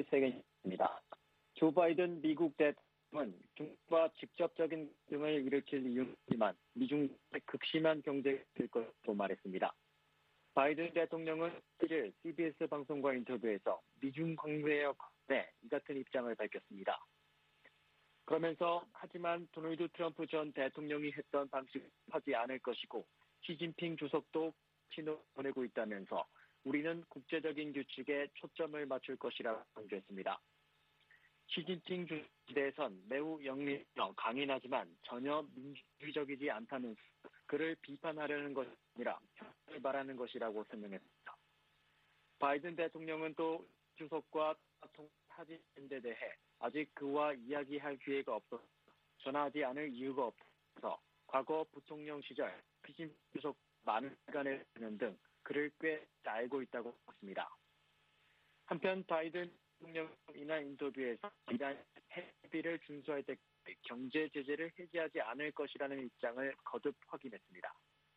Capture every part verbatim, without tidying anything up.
세계입니다. 조 바이든 미국 대통령은 중국과 직접적인 갈등을 일으킬 이유지만 미중 극심한 경쟁이 될 것으로 말했습니다. 바이든 대통령은 칠 일 씨비에스 방송과 인터뷰에서 미중 관계에 관해 이 같은 입장을 밝혔습니다. 그러면서 하지만 도널드 트럼프 전 대통령이 했던 방식을 하지 않을 것이고 시진핑 주석도 신호를 보내고 있다면서 우리는 국제적인 규칙에 초점을 맞출 것이라고 강조했습니다. 시진핑 주석에 대해선 매우 영리하며 강인하지만 전혀 민주적이지 않다면서 그를 비판하려는 것이 아니라 협력을 말하는 것이라고 설명했습니다. 바이든 대통령은 또 주석과 통화하지 않은 데 대해 아직 그와 이야기할 기회가 없어서 전화하지 않을 이유가 없어서 과거 부통령 시절 시진핑 주석 많은 시간을 보낸 등 그를 꽤 알고 있다고 했습니다. 한편 바이든 대통령 이날 인터뷰에서 이란 핵비를 준수할 때 경제 제재를 해제하지 않을 것이라는 입장을 거듭 확인했습니다.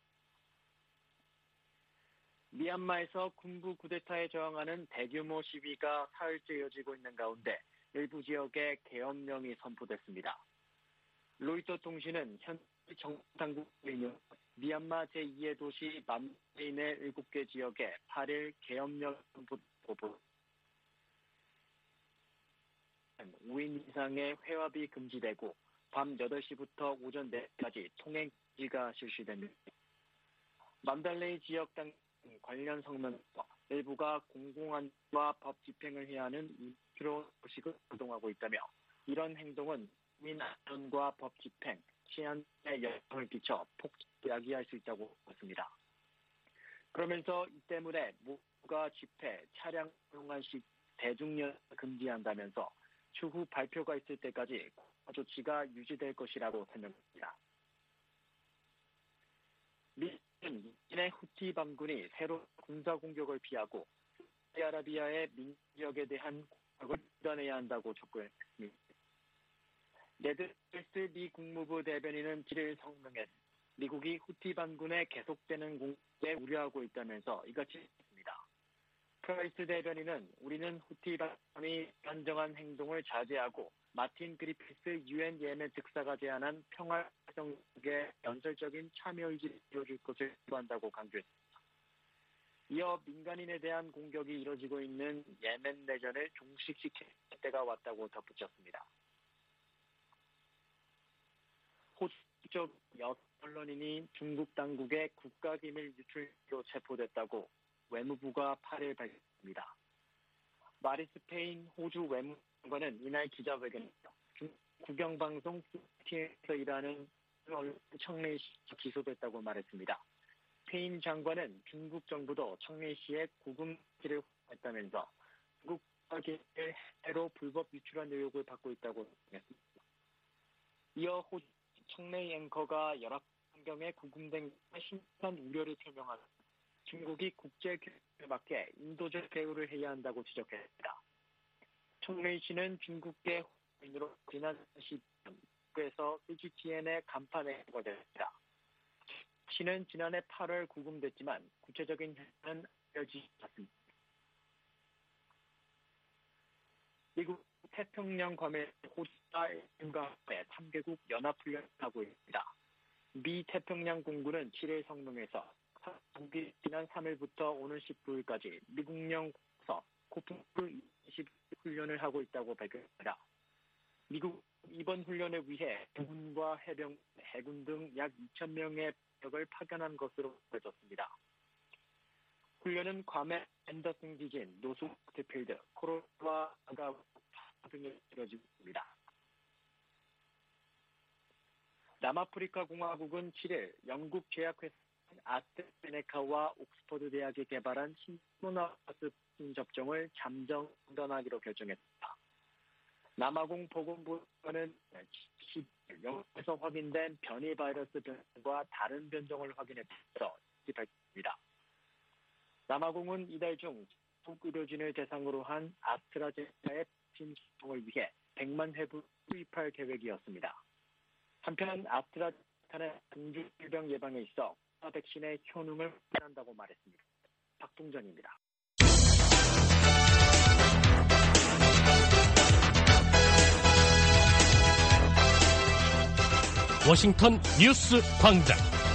미얀마에서 군부 쿠데타에 저항하는 대규모 시위가 사흘째 이어지고 있는 가운데 일부 지역에 계엄령이 선포됐습니다. 로이터 통신은 현지 정당국이 미얀마 제이의 도시 맘베인의 일곱 개 지역에 팔 일 계엄령 선포되고 오 인 이상의 회합이 금지되고 밤 여덟 시부터 오전 네 시까지 통행금지가 실시됩니다. 만달레이 지역 당 관련 성명서 일부가 공공안과 법 집행을 해야 하는 인프로식을 구동하고 있다며 이런 행동은 국민 안전과 법 집행, 치안에 영향을 끼쳐 폭력을 야기할 수 있다고 했습니다. 그러면서 이 때문에 모두가 집회, 차량 이용한 시 대중연을 금지한다면서 추후 발표가 있을 때까지 조치가 유지될 것이라고 설명했습니다. 미국은 이내 후티 반군이 새로 군사 공격을 피하고 사우디아라비아의 민지역에 대한 공격을 중단해야 한다고 촉구했습니다. 네드레스 미 국무부 대변인은 칠 일 성명에 미국이 후티 반군의 계속되는 공격에 우려하고 있다면서 이같이 했습니다. 프라이스 대변인은 우리는 후티 반군이 단정한 행동을 자제하고 마틴 그리피스 유엔 예멘 특사가 제안한 평화 활동에 연설적인 참여 의지를 보여줄 것을 요구한다고 강조했습니다. 이어 민간인에 대한 공격이 이뤄지고 있는 예멘 내전을 종식시킬 때가 왔다고 덧붙였습니다. 호주 쪽 언론인이 중국 당국의 국가기밀 유출로 체포됐다고 외무부가 팔 일 밝혔습니다. 마리스 페인 호주 외무장관은 이날 기자회견에서 중국 국영방송 씨티엔에서 일하는 청레이 씨가 기소됐다고 말했습니다. 페인 장관은 중국 정부도 청레이 씨의 구금지를 했다면서 중국 국가기밀을 해로 불법 유출한 의혹을 받고 있다고 했습니다. 이어 호주 청레이 앵커가 열악 환경에 구금된 심한 우려를 표명한 중국이 국제규범에 맞게 인도적 대우를 해야 한다고 지적했습니다. 청레이 씨는 중국계 호인으로 지난 시에서 씨지티엔의 간판에 거절했습니다. 씨는 지난해 팔 월 구금됐지만 구체적인 현황은 알려지지 않았습니다. 미국 태평양 괌에 호주와 일본과 삼 개국 연합훈련을 하고 있습니다. 미 태평양 공군은 칠 일 성명에서 한국이 지난 삼 일부터 오는 십구 일까지 미국령 서 코프루 이십 훈련을 하고 있다고 밝혔습니다. 미국 이번 훈련을 위해 공군과 해병, 해군 등 약 이천 명의 병력을 파견한 것으로 알려졌습니다. 훈련은 괌의 앤더슨 지진, 노스우트필드, 코로와 아가 등에 이뤄지고 있습니다. 남아프리카 공화국은 칠 일 영국 제약회사 아스트라제네카와 옥스퍼드 대학이 개발한 신모나바이러스 접종을 잠정 중단하기로 결정했습니다. 남아공 보건부는 영국에서 확인된 변이 바이러스 변종과 다른 변종을 확인했다고 밝혔습니다. 남아공은 이달 중 북 의료진을 대상으로 한 아스트라제네카의 백신 접종을 위해 백만 회분 수입할 계획이었습니다. 한편 아스트라제네카는 공중질병 예방에 있어 백신의 효능을 확인한다고 말했습니다. 박동전입니다. 워싱턴 뉴스 광장.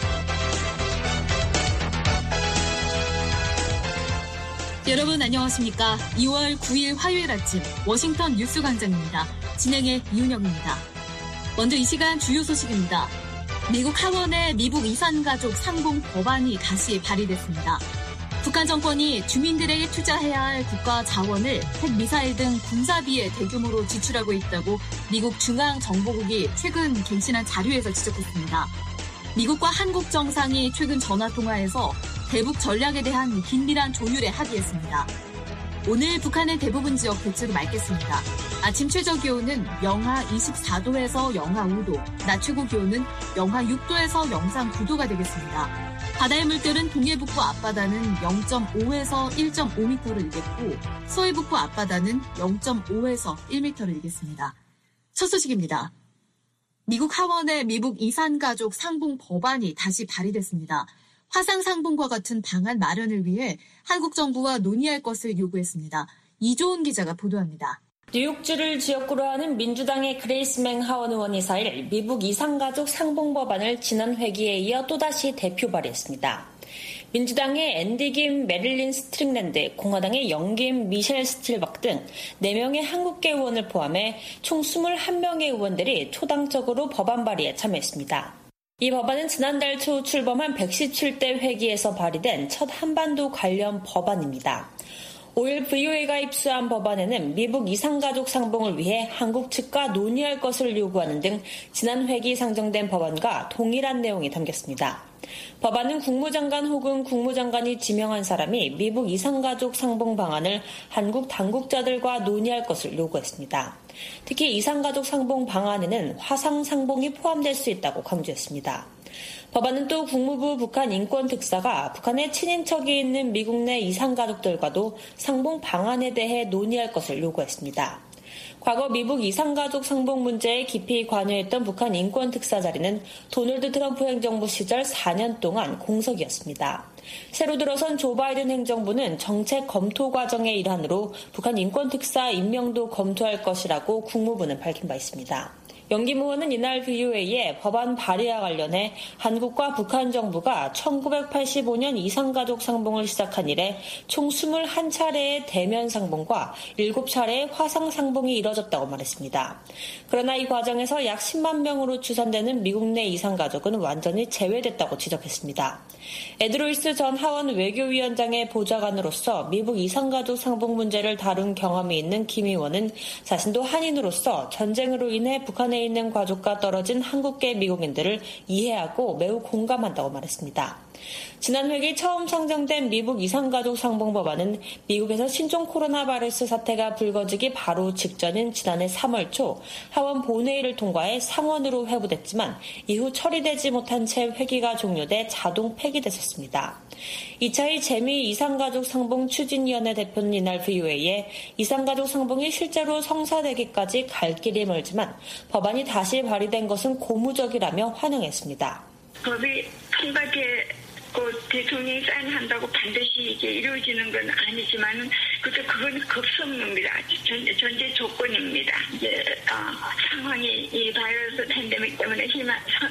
여러분 안녕하십니까? 이월 구일 화요일 아침 워싱턴 뉴스 광장입니다. 진행의 이은영입니다. 먼저 이 시간 주요 소식입니다. 미국 하원의 미북 이산가족 상봉 법안이 다시 발의됐습니다. 북한 정권이 주민들에게 투자해야 할 국가 자원을 핵미사일 등 군사비에 대규모로 지출하고 있다고 미국 중앙정보국이 최근 갱신한 자료에서 지적했습니다. 미국과 한국 정상이 최근 전화통화에서 대북 전략에 대한 긴밀한 조율에 합의했습니다. 오늘 북한의 대부분 지역 대체로 맑겠습니다. 아침 최저 기온은 영하 이십사도에서 영하 오도, 낮 최고 기온은 영하 육도에서 영상 구도가 되겠습니다. 바다의 물결은 동해북부 앞바다는 영점오에서 일점오 미터를 일겠고 서해북부 앞바다는 영점오에서 일 미터를 일겠습니다. 첫 소식입니다. 미국 하원의 미북 이산가족 상봉 법안이 다시 발의됐습니다. 화상 상봉과 같은 방안 마련을 위해 한국 정부와 논의할 것을 요구했습니다. 이조은 기자가 보도합니다. 뉴욕주를 지역구로 하는 민주당의 그레이스 맹 하원 의원이 사일 미북 이산가족 상봉 법안을 지난 회기에 이어 또다시 대표 발의했습니다. 민주당의 앤디 김, 메릴린 스트릭랜드, 공화당의 영김, 미셸 스틸박 등 네 명의 한국계 의원을 포함해 총 이십일 명의 의원들이 초당적으로 법안 발의에 참여했습니다. 이 법안은 지난달 초 출범한 백십칠 대 회기에서 발의된 첫 한반도 관련 법안입니다. 오일 브이오에이가 입수한 법안에는 미북 이산가족 상봉을 위해 한국 측과 논의할 것을 요구하는 등 지난 회기 상정된 법안과 동일한 내용이 담겼습니다. 법안은 국무장관 혹은 국무장관이 지명한 사람이 미북 이산가족 상봉 방안을 한국 당국자들과 논의할 것을 요구했습니다. 특히 이산가족 상봉 방안에는 화상 상봉이 포함될 수 있다고 강조했습니다. 법안은 또 국무부 북한 인권특사가 북한에 친인척이 있는 미국 내 이산가족들과도 상봉 방안에 대해 논의할 것을 요구했습니다. 과거 미북 이산가족 상봉 문제에 깊이 관여했던 북한 인권특사 자리는 도널드 트럼프 행정부 시절 사 년 동안 공석이었습니다. 새로 들어선 조 바이든 행정부는 정책 검토 과정의 일환으로 북한 인권특사 임명도 검토할 것이라고 국무부는 밝힌 바 있습니다. 영김 의원은 이날 브이오에이에 법안 발의와 관련해 한국과 북한 정부가 천구백팔십오 년 이산가족 상봉을 시작한 이래 총 이십일 차례의 대면 상봉과 일곱 차례의 화상 상봉이 이뤄졌다고 말했습니다. 그러나 이 과정에서 약 십만 명으로 추산되는 미국 내 이산가족은 완전히 제외됐다고 지적했습니다. 에드 루이스 전 하원 외교위원장의 보좌관으로서 미북 이산가족 상봉 문제를 다룬 경험이 있는 김 의원은 자신도 한인으로서 전쟁으로 인해 북한에 있는 가족과 떨어진 한국계 미국인들을 이해하고 매우 공감한다고 말했습니다. 지난 회기 처음 상정된 미북 이산가족 상봉 법안은 미국에서 신종 코로나 바이러스 사태가 불거지기 바로 직전인 지난해 삼월 초 하원 본회의를 통과해 상원으로 회부됐지만 이후 처리되지 못한 채 회기가 종료돼 자동 폐기됐었습니다. 이차희 재미 이산가족 상봉 추진위원회 대표는 이날 브이오에이에 이산가족 상봉이 실제로 성사되기까지 갈 길이 멀지만 법안이 다시 발의된 것은 고무적이라며 환영했습니다. 법이 통과돼 대통령이 사인한다고 반드시 이게 이루어지는 건 아니지만, 그것도 그건 급선무입니다. 전, 전제 조건입니다. 이제 어, 상황이 이 바이러스 팬데믹 때문에 힘,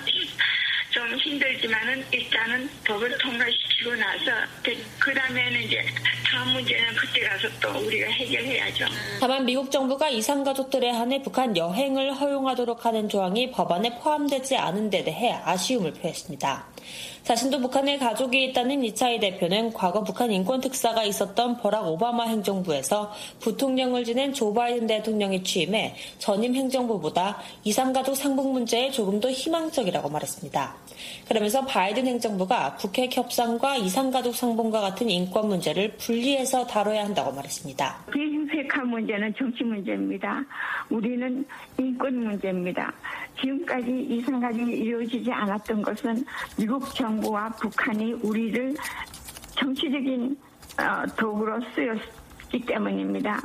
좀 힘들지만은 일단은 법을 통과시키고 나서 그 다음에는 이제 다음 문제는 그때 가서 또 우리가 해결해야죠. 다만 미국 정부가 이산가족들에 한해 북한 여행을 허용하도록 하는 조항이 법안에 포함되지 않은 데 대해 아쉬움을 표했습니다. 자신도 북한에 가족이 있다는 이차희 대표는 과거 북한 인권특사가 있었던 버락 오바마 행정부에서 부통령을 지낸 조 바이든 대통령이 취임해 전임 행정부보다 이산가족 상봉 문제에 조금 더 희망적이라고 말했습니다. 그러면서 바이든 행정부가 북핵 협상과 이산가족 상봉과 같은 인권 문제를 분리해서 다뤄야 한다고 말했습니다. 비핵화 문제는 정치 문제입니다. 우리는 인권 문제입니다. 지금까지 이산가족이 이루어지지 않았던 것은 미국 정부와 북한이 우리를 정치적인 도구로 쓰였기 때문입니다.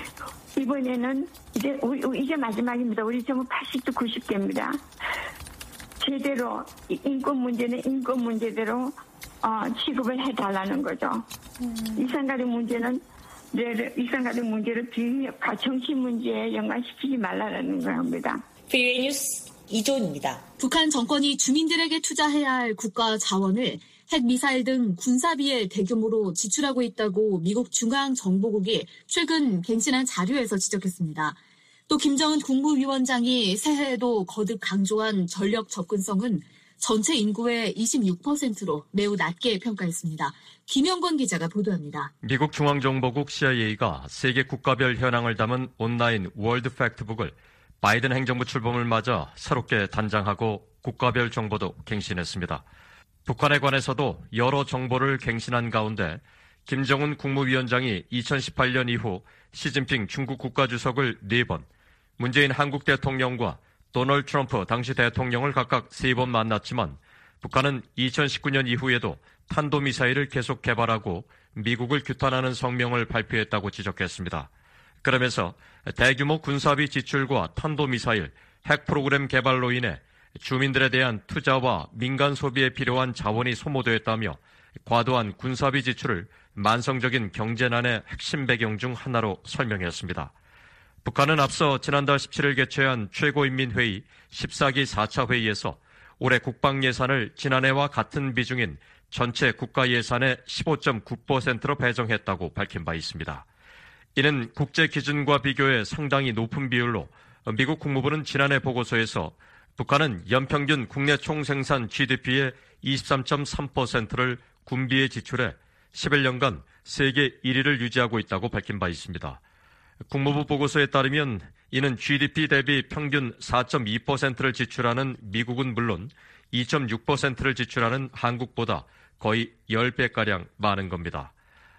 이번에는 이제 우리, 이제 마지막입니다. 우리 정부 팔십 대 구십 개입니다. 제대로 인권 문제는 인권 문제대로 어, 취급을 해달라는 거죠. 음. 이산가족 문제는 이산가족 문제를 비핵화 정치 문제에 연관시키지 말라는 겁니다. 브이오에이 뉴스 이조 원입니다. 북한 정권이 주민들에게 투자해야 할 국가 자원을 핵미사일 등 군사비에 대규모로 지출하고 있다고 미국 중앙정보국이 최근 갱신한 자료에서 지적했습니다. 또 김정은 국무위원장이 새해에도 거듭 강조한 전력 접근성은 전체 인구의 이십육 퍼센트로 매우 낮게 평가했습니다. 김영권 기자가 보도합니다. 미국 중앙정보국 씨아이에이가 세계 국가별 현황을 담은 온라인 월드 팩트북을 바이든 행정부 출범을 맞아 새롭게 단장하고 국가별 정보도 갱신했습니다. 북한에 관해서도 여러 정보를 갱신한 가운데 김정은 국무위원장이 이천십팔 년 이후 시진핑 중국 국가주석을 네 번, 문재인 한국 대통령과 도널드 트럼프 당시 대통령을 각각 세 번 만났지만 북한은 이천십구 년 이후에도 탄도미사일을 계속 개발하고 미국을 규탄하는 성명을 발표했다고 지적했습니다. 그러면서 대규모 군사비 지출과 탄도미사일, 핵 프로그램 개발로 인해 주민들에 대한 투자와 민간 소비에 필요한 자원이 소모되었다며 과도한 군사비 지출을 만성적인 경제난의 핵심 배경 중 하나로 설명했습니다. 북한은 앞서 지난달 십칠 일 개최한 최고인민회의 십사 기 사 차 회의에서 올해 국방 예산을 지난해와 같은 비중인 전체 국가 예산의 십오 점 구 퍼센트로 배정했다고 밝힌 바 있습니다. 이는 국제 기준과 비교해 상당히 높은 비율로 미국 국무부는 지난해 보고서에서 북한은 연평균 국내 총생산 지디피의 이십삼 점 삼 퍼센트를 군비에 지출해 십일 년간 세계 일 위를 유지하고 있다고 밝힌 바 있습니다. 국무부 보고서에 따르면 이는 지디피 대비 평균 사 점 이 퍼센트를 지출하는 미국은 물론 이 점 육 퍼센트를 지출하는 한국보다 거의 십 배가량 많은 겁니다.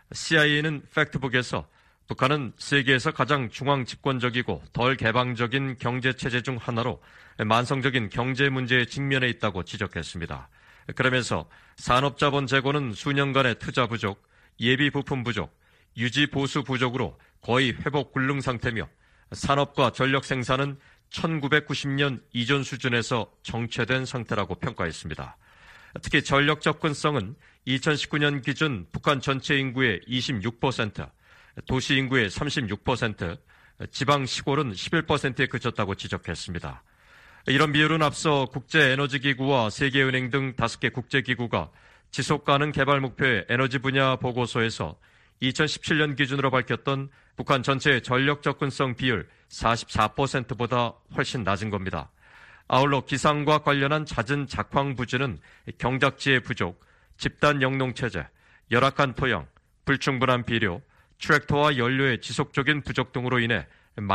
씨아이에이는 팩트북에서 북한은 세계에서 가장 중앙 집권적이고 덜 개방적인 경제체제 중 하나로 만성적인 경제 문제에 직면해 있다고 지적했습니다. 그러면서 산업자본 재고는 수년간의 투자 부족, 예비 부품 부족, 유지 보수 부족으로 거의 회복 불능 상태며 산업과 전력 생산은 천구백구십 년 이전 수준에서 정체된 상태라고 평가했습니다. 특히 전력 접근성은 이천십구 년 기준 북한 전체 인구의 이십육 퍼센트, 도시 인구의 삼십육 퍼센트, 지방 시골은 십일 퍼센트에 그쳤다고 지적했습니다. 이런 비율은 앞서 국제에너지기구와 세계은행 등 다섯 개 국제기구가 지속가능 개발 목표의 에너지 분야 보고서에서 이천십칠 년 기준으로 밝혔던 북한 전체 전력 접근성 비율 사십사 퍼센트보다 훨씬 낮은 겁니다. 아울러 기상과 관련한 잦은 작황 부진은 경작지의 부족, 집단 영농체제, 열악한 토양, 불충분한 비료, 트랙터와 연료의 지속적인 부족 등으로 인해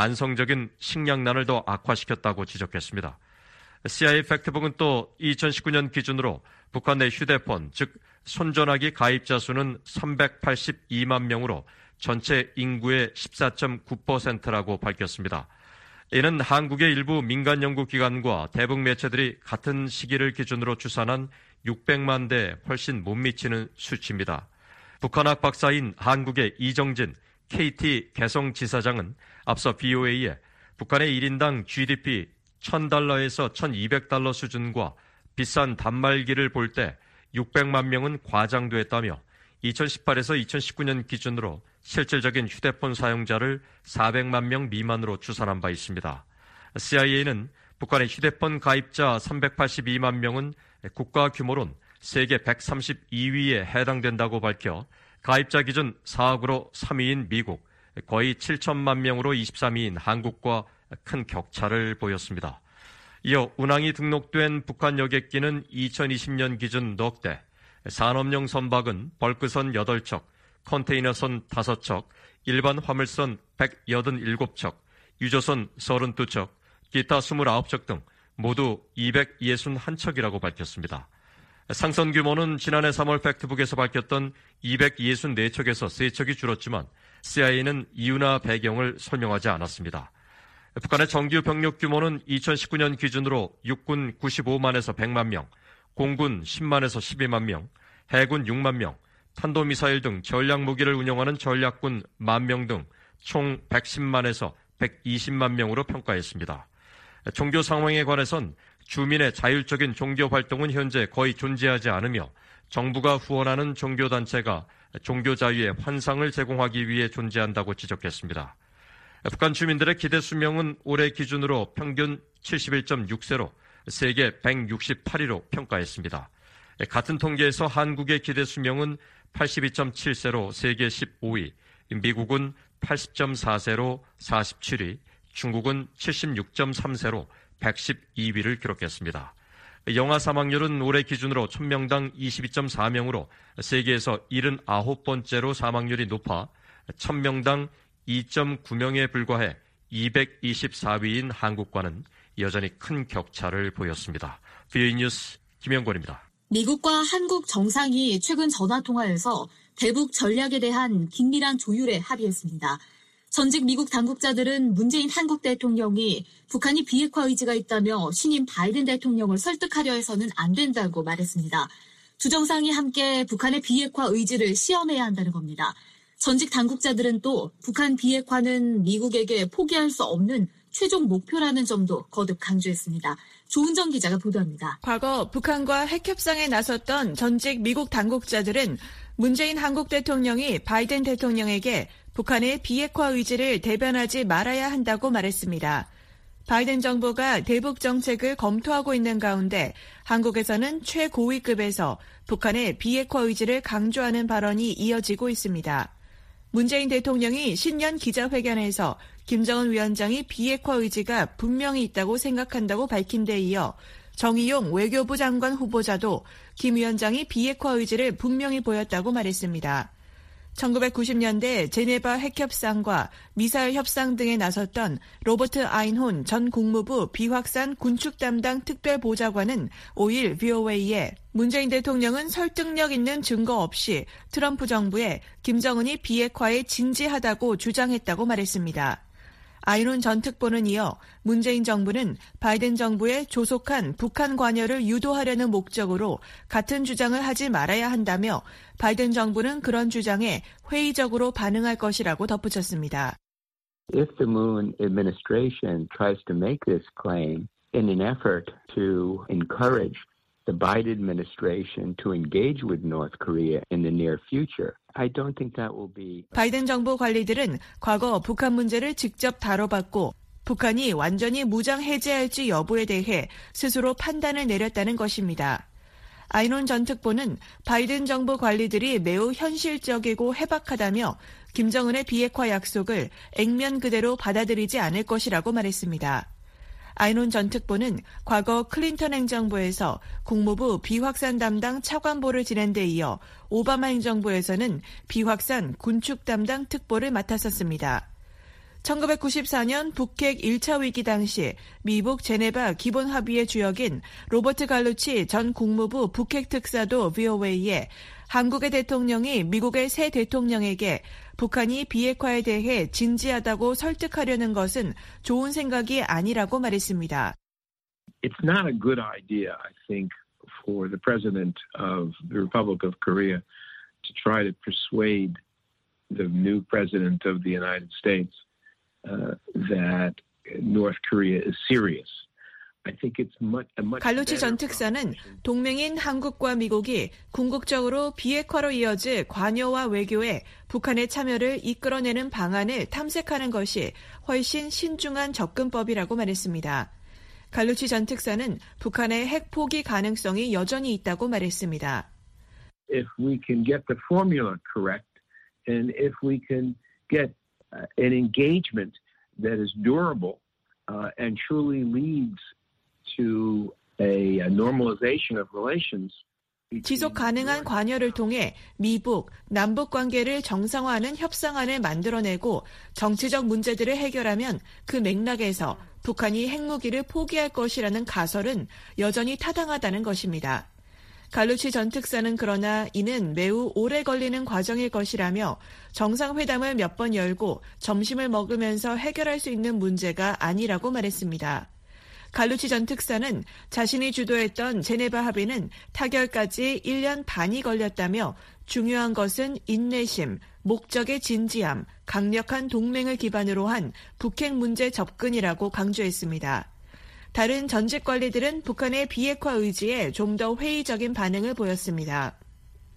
만성적인 식량난을 더 악화시켰다고 지적했습니다. 씨아이에이 팩트북은 또 이천십구 년 기준으로 북한 내 휴대폰, 즉 손전화기 가입자 수는 삼백팔십이만 명으로 전체 인구의 십사 점 구 퍼센트라고 밝혔습니다. 이는 한국의 일부 민간 연구기관과 대북 매체들이 같은 시기를 기준으로 추산한 육백만 대에 훨씬 못 미치는 수치입니다. 북한학 박사인 한국의 이정진 케이티 개성지사장은 앞서 브이오에이에 북한의 일 인당 지디피 천 달러에서 천이백 달러 수준과 비싼 단말기를 볼 때 육백만 명은 과장됐다며 이천십팔에서 이천십구 년 기준으로 실질적인 휴대폰 사용자를 사백만 명 미만으로 추산한 바 있습니다. 씨아이에이는 북한의 휴대폰 가입자 삼백팔십이만 명은 국가 규모론 세계 백삼십이 위에 해당된다고 밝혀 가입자 기준 사억으로 삼 위인 미국, 거의 칠천만 명으로 이십삼 위인 한국과 큰 격차를 보였습니다. 이어 운항이 등록된 북한 여객기는 이천이십 년 기준 넉 대, 산업용 선박은 벌크선 여덟 척, 컨테이너선 다섯 척, 일반 화물선 백팔십칠 척, 유조선 삼십이 척, 기타 이십구 척 등 모두 이백육십일 척이라고 밝혔습니다. 상선 규모는 지난해 삼월 팩트북에서 밝혔던 이백육십사 척에서 세 척이 줄었지만 씨아이에이는 이유나 배경을 설명하지 않았습니다. 북한의 정규 병력 규모는 이천십구 년 기준으로 육군 구십오만에서 백만 명, 공군 십만에서 십이만 명, 해군 육만 명, 탄도미사일 등 전략무기를 운영하는 전략군 만 명 등 총 백십만에서 백이십만 명으로 평가했습니다. 종교 상황에 관해선 주민의 자율적인 종교 활동은 현재 거의 존재하지 않으며 정부가 후원하는 종교단체가 종교 자유의 환상을 제공하기 위해 존재한다고 지적했습니다. 북한 주민들의 기대 수명은 올해 기준으로 평균 칠십일 점 육 세로 세계 백육십팔 위로 평가했습니다. 같은 통계에서 한국의 기대 수명은 팔십이 점 칠 세로 세계 십오 위, 미국은 팔십 점 사 세로 사십칠 위, 중국은 칠십육 점 삼 세로 백십이 위를 기록했습니다. 영아 사망률은 올해 기준으로 천 명당 이십이 점 사 명으로 세계에서 칠십구 번째로 사망률이 높아 천 명당 이 점 구 명에 불과해 이백이십사 위인 한국과는 여전히 큰 격차를 보였습니다. 비오이 뉴스 김영권입니다. 미국과 한국 정상이 최근 전화통화에서 대북 전략에 대한 긴밀한 조율에 합의했습니다. 전직 미국 당국자들은 문재인 한국 대통령이 북한이 비핵화 의지가 있다며 신임 바이든 대통령을 설득하려 해서는 안 된다고 말했습니다. 두 정상이 함께 북한의 비핵화 의지를 시험해야 한다는 겁니다. 전직 당국자들은 또 북한 비핵화는 미국에게 포기할 수 없는 최종 목표라는 점도 거듭 강조했습니다. 조은정 기자가 보도합니다. 과거 북한과 핵협상에 나섰던 전직 미국 당국자들은 문재인 한국 대통령이 바이든 대통령에게 북한의 비핵화 의지를 대변하지 말아야 한다고 말했습니다. 바이든 정부가 대북 정책을 검토하고 있는 가운데 한국에서는 최고위급에서 북한의 비핵화 의지를 강조하는 발언이 이어지고 있습니다. 문재인 대통령이 신년 기자회견에서 김정은 위원장이 비핵화 의지가 분명히 있다고 생각한다고 밝힌 데 이어 정의용 외교부 장관 후보자도 김 위원장이 비핵화 의지를 분명히 보였다고 말했습니다. 천구백구십 년대 제네바 핵협상과 미사일 협상 등에 나섰던 로버트 아인혼 전 국무부 비확산 군축 담당 특별보좌관은 오일 브이오에이에 문재인 대통령은 설득력 있는 증거 없이 트럼프 정부에 김정은이 비핵화에 진지하다고 주장했다고 말했습니다. 아인혼 전 특보는 이어 문재인 정부는 바이든 정부의 조속한 북한 관여를 유도하려는 목적으로 같은 주장을 하지 말아야 한다며 바이든 정부는 그런 주장에 회의적으로 반응할 것이라고 덧붙였습니다. If the Moon administration tries to make this claim in an effort to encourage the Biden administration to engage with North Korea in the near future, I don't think that will be. 바이든 정부 관리들은 과거 북한 문제를 직접 다뤄봤고 북한이 완전히 무장 해제할지 여부에 대해 스스로 판단을 내렸다는 것입니다. 아인혼 전 특보는 바이든 정부 관리들이 매우 현실적이고 해박하다며 김정은의 비핵화 약속을 액면 그대로 받아들이지 않을 것이라고 말했습니다. 아인혼 전 특보는 과거 클린턴 행정부에서 국무부 비확산 담당 차관보를 지낸 데 이어 오바마 행정부에서는 비확산 군축 담당 특보를 맡았었습니다. 천구백구십사 년 북핵 일 차 위기 당시 미북 제네바 기본합의의 주역인 로버트 갈루치 전 국무부 북핵 특사도 브이오에이에 한국의 대통령이 미국의 새 대통령에게 북한이 비핵화에 대해 진지하다고 설득하려는 것은 좋은 생각이 아니라고 말했습니다. It's not a good idea, I think, for the president of the Republic of Korea to try to persuade the new president of the United States uh, that North Korea is serious. 갈루치 전 특사는 동맹인 한국과 미국이 궁극적으로 비핵화로 이어질 관여와 외교에 북한의 참여를 이끌어내는 방안을 탐색하는 것이 훨씬 신중한 접근법이라고 말했습니다. 갈루치 전 특사는 북한의 핵 포기 가능성이 여전히 있다고 말했습니다. If we can get the formula correct and if we can get an engagement that is durable uh, and truly leads to a normalization of relations. 지속 가능한 관여를 통해 미북, 남북 관계를 정상화하는 협상안을 만들어내고 정치적 문제들을 해결하면 그 맥락에서 북한이 핵무기를 포기할 것이라는 가설은 여전히 타당하다는 것입니다. 갈루치 전 특사는 그러나 이는 매우 오래 걸리는 과정일 것이라며 정상회담을 몇 번 열고 점심을 먹으면서 해결할 수 있는 문제가 아니라고 말했습니다. 갈루치 전 특사는 자신이 주도했던 제네바 합의는 타결까지 일 년 반이 걸렸다며 중요한 것은 인내심, 목적의 진지함, 강력한 동맹을 기반으로 한 북핵 문제 접근이라고 강조했습니다. 다른 전직 관리들은 북한의 비핵화 의지에 좀 더 회의적인 반응을 보였습니다.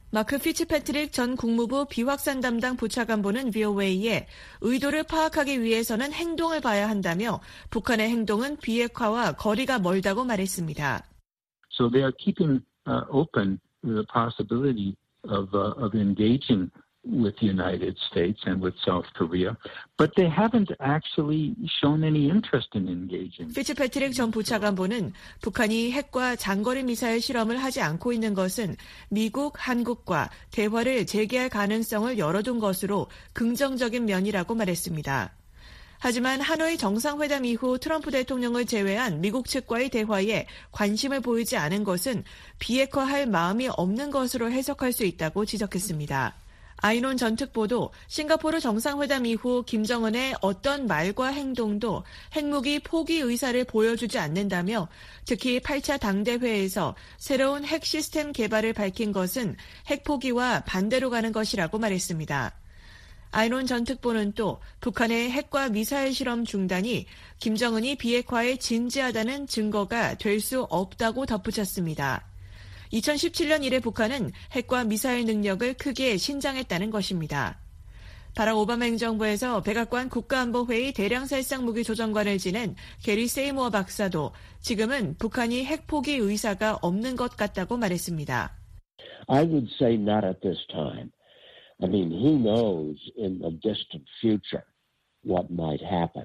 마크 피츠패트릭 전 국무부 비확산 담당 부차관보는 브이오에이에 의도를 파악하기 위해서는 행동을 봐야 한다며 북한의 행동은 비핵화와 거리가 멀다고 말했습니다. So they are keeping uh, open the possibility of, uh, of engaging with the United States and with South Korea, but they haven't actually shown any interest in engaging. 피츠패트릭 전 부차관보는 북한이 핵과 장거리 미사일 실험을 하지 않고 있는 것은 미국, 한국과 대화를 재개할 가능성을 열어둔 것으로 긍정적인 면이라고 말했습니다. 하지만 하노이 정상회담 이후 트럼프 대통령을 제외한 미국 측과의 대화에 관심을 보이지 않은 것은 비핵화할 마음이 없는 것으로 해석할 수 있다고 지적했습니다. 아이논 전 특보도 싱가포르 정상회담 이후 김정은의 어떤 말과 행동도 핵무기 포기 의사를 보여주지 않는다며 특히 팔 차 당대회에서 새로운 핵 시스템 개발을 밝힌 것은 핵 포기와 반대로 가는 것이라고 말했습니다. 아이논 전 특보는 또 북한의 핵과 미사일 실험 중단이 김정은이 비핵화에 진지하다는 증거가 될 수 없다고 덧붙였습니다. 이천십칠 년 이래 북한은 핵과 미사일 능력을 크게 신장했다는 것입니다. 바락 오바마 행정부에서 백악관 국가안보회의 대량살상 무기 조정관을 지낸 게리 세이모어 박사도 지금은 북한이 핵 포기 의사가 없는 것 같다고 말했습니다. I would say not at this time. I mean, who knows in the distant future what might happen.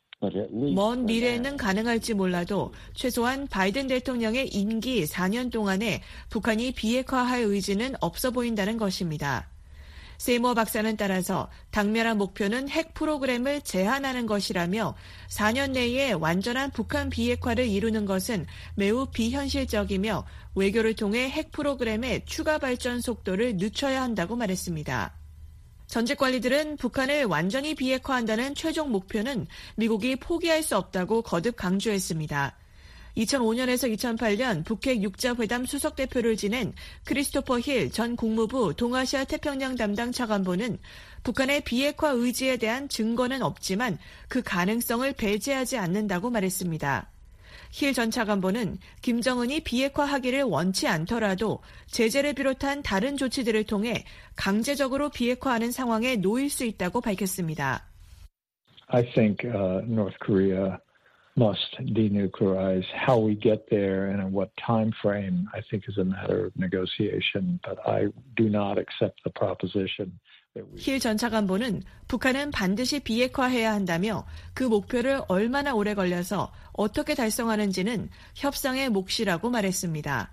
먼 미래에는 가능할지 몰라도 최소한 바이든 대통령의 임기 사 년 동안에 북한이 비핵화할 의지는 없어 보인다는 것입니다. 세이모어 박사는 따라서 당면한 목표는 핵 프로그램을 제한하는 것이라며 사 년 내에 완전한 북한 비핵화를 이루는 것은 매우 비현실적이며 외교를 통해 핵 프로그램의 추가 발전 속도를 늦춰야 한다고 말했습니다. 전직 관리들은 북한을 완전히 비핵화한다는 최종 목표는 미국이 포기할 수 없다고 거듭 강조했습니다. 이천오 년에서 이천팔 년 북핵 육 자 회담 수석대표를 지낸 크리스토퍼 힐 전 국무부 동아시아 태평양 담당 차관보는 북한의 비핵화 의지에 대한 증거는 없지만 그 가능성을 배제하지 않는다고 말했습니다. 힐 전 차관보는 김정은이 비핵화하기를 원치 않더라도 제재를 비롯한 다른 조치들을 통해 강제적으로 비핵화하는 상황에 놓일 수 있다고 밝혔습니다. I think uh, North Korea must denuclearize. How we get there and in what time frame, I think, is a matter of negotiation. But I do not accept the proposition. 힐 전 차관보는 북한은 반드시 비핵화해야 한다며 그 목표를 얼마나 오래 걸려서 어떻게 달성하는지는 협상의 몫이라고 말했습니다.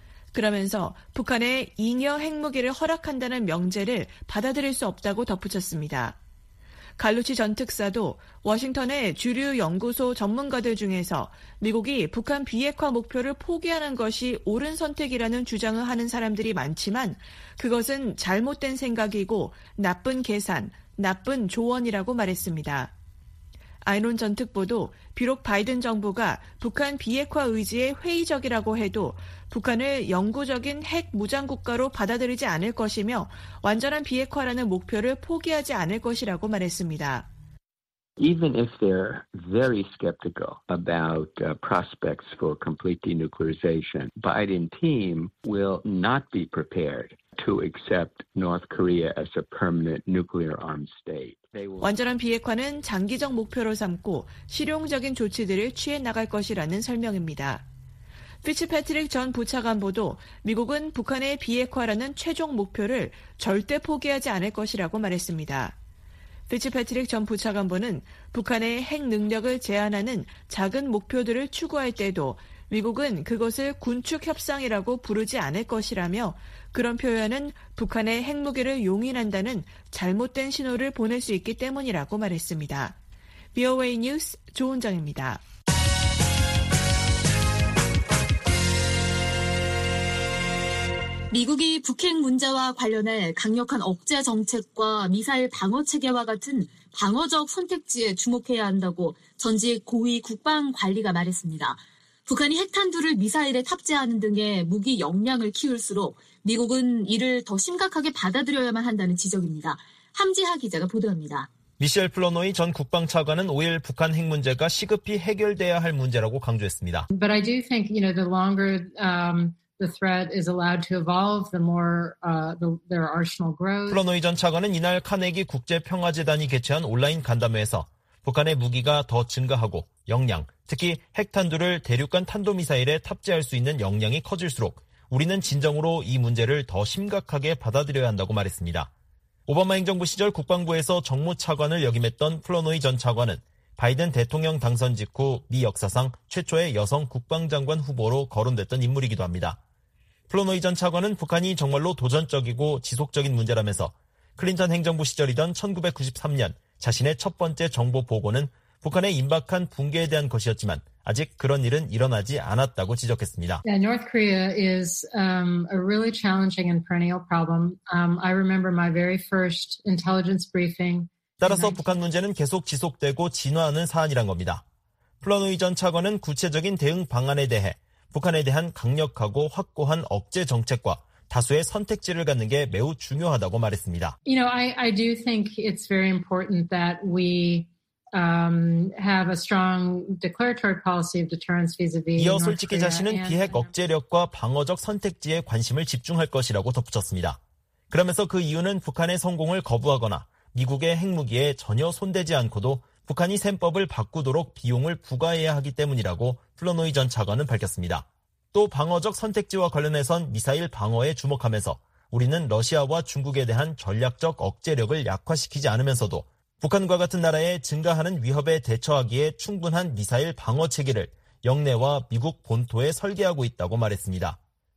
그러면서 북한의 잉여 핵무기를 허락한다는 명제를 받아들일 수 없다고 덧붙였습니다. 갈루치 전 특사도 워싱턴의 주류 연구소 전문가들 중에서 미국이 북한 비핵화 목표를 포기하는 것이 옳은 선택이라는 주장을 하는 사람들이 많지만 그것은 잘못된 생각이고 나쁜 계산, 나쁜 조언이라고 말했습니다. 아이논 전 특보도 비록 바이든 정부가 북한 비핵화 의지에 회의적이라고 해도 북한을 영구적인 핵 무장 국가로 받아들이지 않을 것이며 완전한 비핵화라는 목표를 포기하지 않을 것이라고 말했습니다. Even if they're very skeptical about uh, prospects for complete denuclearization, Biden team will not be prepared to accept North Korea as a permanent nuclear armed state. 완전한 비핵화는 장기적 목표로 삼고 실용적인 조치들을 취해 나갈 것이라는 설명입니다. 피츠패트릭 전 부차관보도 미국은 북한의 비핵화라는 최종 목표를 절대 포기하지 않을 것이라고 말했습니다. 피츠패트릭 전 부차관보는 북한의 핵 능력을 제한하는 작은 목표들을 추구할 때도 미국은 그것을 군축 협상이라고 부르지 않을 것이라며 그런 표현은 북한의 핵무기를 용인한다는 잘못된 신호를 보낼 수 있기 때문이라고 말했습니다. 브이오에이 뉴스 조은정입니다. 미국이 북핵 문제와 관련해 강력한 억제 정책과 미사일 방어 체계와 같은 방어적 선택지에 주목해야 한다고 전직 고위 국방관리가 말했습니다. 북한이 핵탄두를 미사일에 탑재하는 등의 무기 역량을 키울수록 미국은 이를 더 심각하게 받아들여야만 한다는 지적입니다. 함지하 기자가 보도합니다. 미셸 플러노이 전 국방차관은 오 일 북한 핵 문제가 시급히 해결돼야 할 문제라고 강조했습니다. But I do think, you know, the longer um, the threat is allowed to evolve, the more uh, the, their arsenal grows. 플러노이 전 차관은 이날 카네기 국제평화재단이 개최한 온라인 간담회에서 북한의 무기가 더 증가하고 역량, 특히 핵탄두를 대륙간 탄도미사일에 탑재할 수 있는 역량이 커질수록 우리는 진정으로 이 문제를 더 심각하게 받아들여야 한다고 말했습니다. 오바마 행정부 시절 국방부에서 정무차관을 역임했던 플러노이 전 차관은 바이든 대통령 당선 직후 미 역사상 최초의 여성 국방장관 후보로 거론됐던 인물이기도 합니다. 플러노이 전 차관은 북한이 정말로 도전적이고 지속적인 문제라면서 클린턴 행정부 시절이던 천구백구십삼 년 자신의 첫 번째 정보 보고는 북한의 임박한 붕괴에 대한 것이었지만 아직 그런 일은 일어나지 않았다고 지적했습니다. Yeah, North Korea is um, a really challenging and perennial problem. Um, I remember my very first intelligence briefing. 따라서 북한 문제는 계속 지속되고 진화하는 사안이란 겁니다. 플러노이 전 차관은 구체적인 대응 방안에 대해 북한에 대한 강력하고 확고한 억제 정책과 다수의 선택지를 갖는 게 매우 중요하다고 말했습니다. You know, I, I do think it's very important that we um, have a strong declaratory policy of deterrence vis-a-vis 이어 North 솔직히 Korea 자신은 and 비핵 억제력과 방어적 선택지에 관심을 집중할 것이라고 덧붙였습니다. 그러면서 그 이유는 북한의 성공을 거부하거나 미국의 핵무기에 전혀 손대지 않고도 북한이 셈법을 바꾸도록 비용을 부과해야 하기 때문이라고 플러노이 전 차관은 밝혔습니다. 또 방어적 선택지와 관련해선 미사일 방어에 주목하면서 우리는 러시아와 중국에 대한 전략적 억제력을 약화시키지 않으면서도 북한과 같은 나라의 증가하는 위협에 대처하기에 충분한 미사일 방어 체계를 영내와 미국 본토에 설계하고 있다고 말했습니다.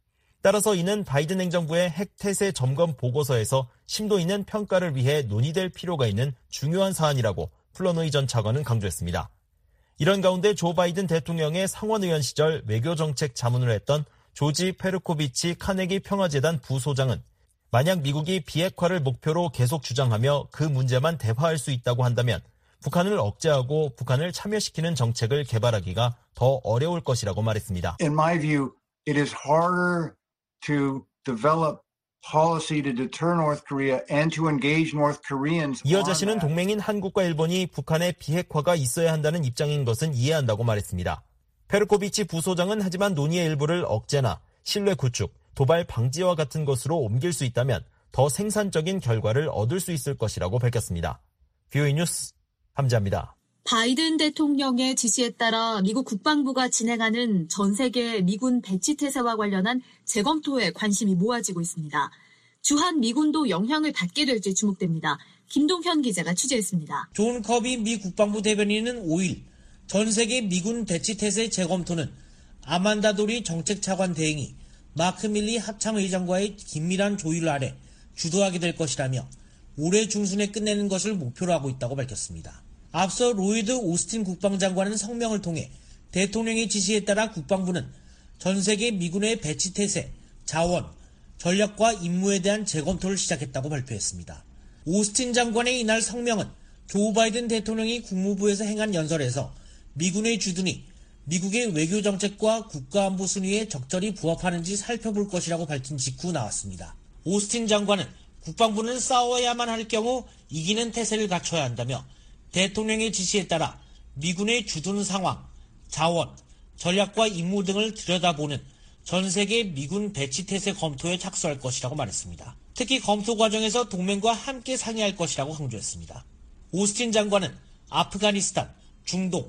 따라서 이는 바이든 행정부의 핵태세 점검 보고서에서 심도 있는 평가를 위해 논의될 필요가 있는 중요한 사안이라고 플러노이 전 차관은 강조했습니다. 이런 가운데 조 바이든 대통령의 상원의원 시절 외교정책 자문을 했던 조지 페르코비치 카네기 평화재단 부소장은 만약 미국이 비핵화를 목표로 계속 주장하며 그 문제만 대화할 수 있다고 한다면 북한을 억제하고 북한을 참여시키는 정책을 개발하기가 더 어려울 것이라고 말했습니다. In my view, it is harder to develop policy to deter North Korea and to engage North Koreans. 이어 자신은 동맹인 한국과 일본이 북한의 비핵화가 있어야 한다는 입장인 것은 이해한다고 말했습니다. 페르코비치 부소장은 하지만 논의의 일부를 억제나 신뢰 구축, 도발 방지와 같은 것으로 옮길 수 있다면 더 생산적인 결과를 얻을 수 있을 것이라고 밝혔습니다. 뷰이 뉴스 함지아입니다. 바이든 대통령의 지시에 따라 미국 국방부가 진행하는 전 세계 미군 배치 태세와 관련한 재검토에 관심이 모아지고 있습니다. 주한 미군도 영향을 받게 될지 주목됩니다. 김동현 기자가 취재했습니다. 존 커비 미 국방부 대변인은 오일 전 세계 미군 배치 태세 재검토는 아만다 도리 정책차관 대행이 마크 밀리 합참의장과의 긴밀한 조율 아래 주도하게 될 것이라며 올해 중순에 끝내는 것을 목표로 하고 있다고 밝혔습니다. 앞서 로이드 오스틴 국방장관은 성명을 통해 대통령의 지시에 따라 국방부는 전 세계 미군의 배치 태세, 자원, 전략과 임무에 대한 재검토를 시작했다고 발표했습니다. 오스틴 장관의 이날 성명은 조 바이든 대통령이 국무부에서 행한 연설에서 미군의 주둔이 미국의 외교 정책과 국가안보 순위에 적절히 부합하는지 살펴볼 것이라고 밝힌 직후 나왔습니다. 오스틴 장관은 국방부는 싸워야만 할 경우 이기는 태세를 갖춰야 한다며 대통령의 지시에 따라 미군의 주둔 상황, 자원, 전략과 임무 등을 들여다보는 전 세계 미군 배치 태세 검토에 착수할 것이라고 말했습니다. 특히 검토 과정에서 동맹과 함께 상의할 것이라고 강조했습니다. 오스틴 장관은 아프가니스탄, 중동,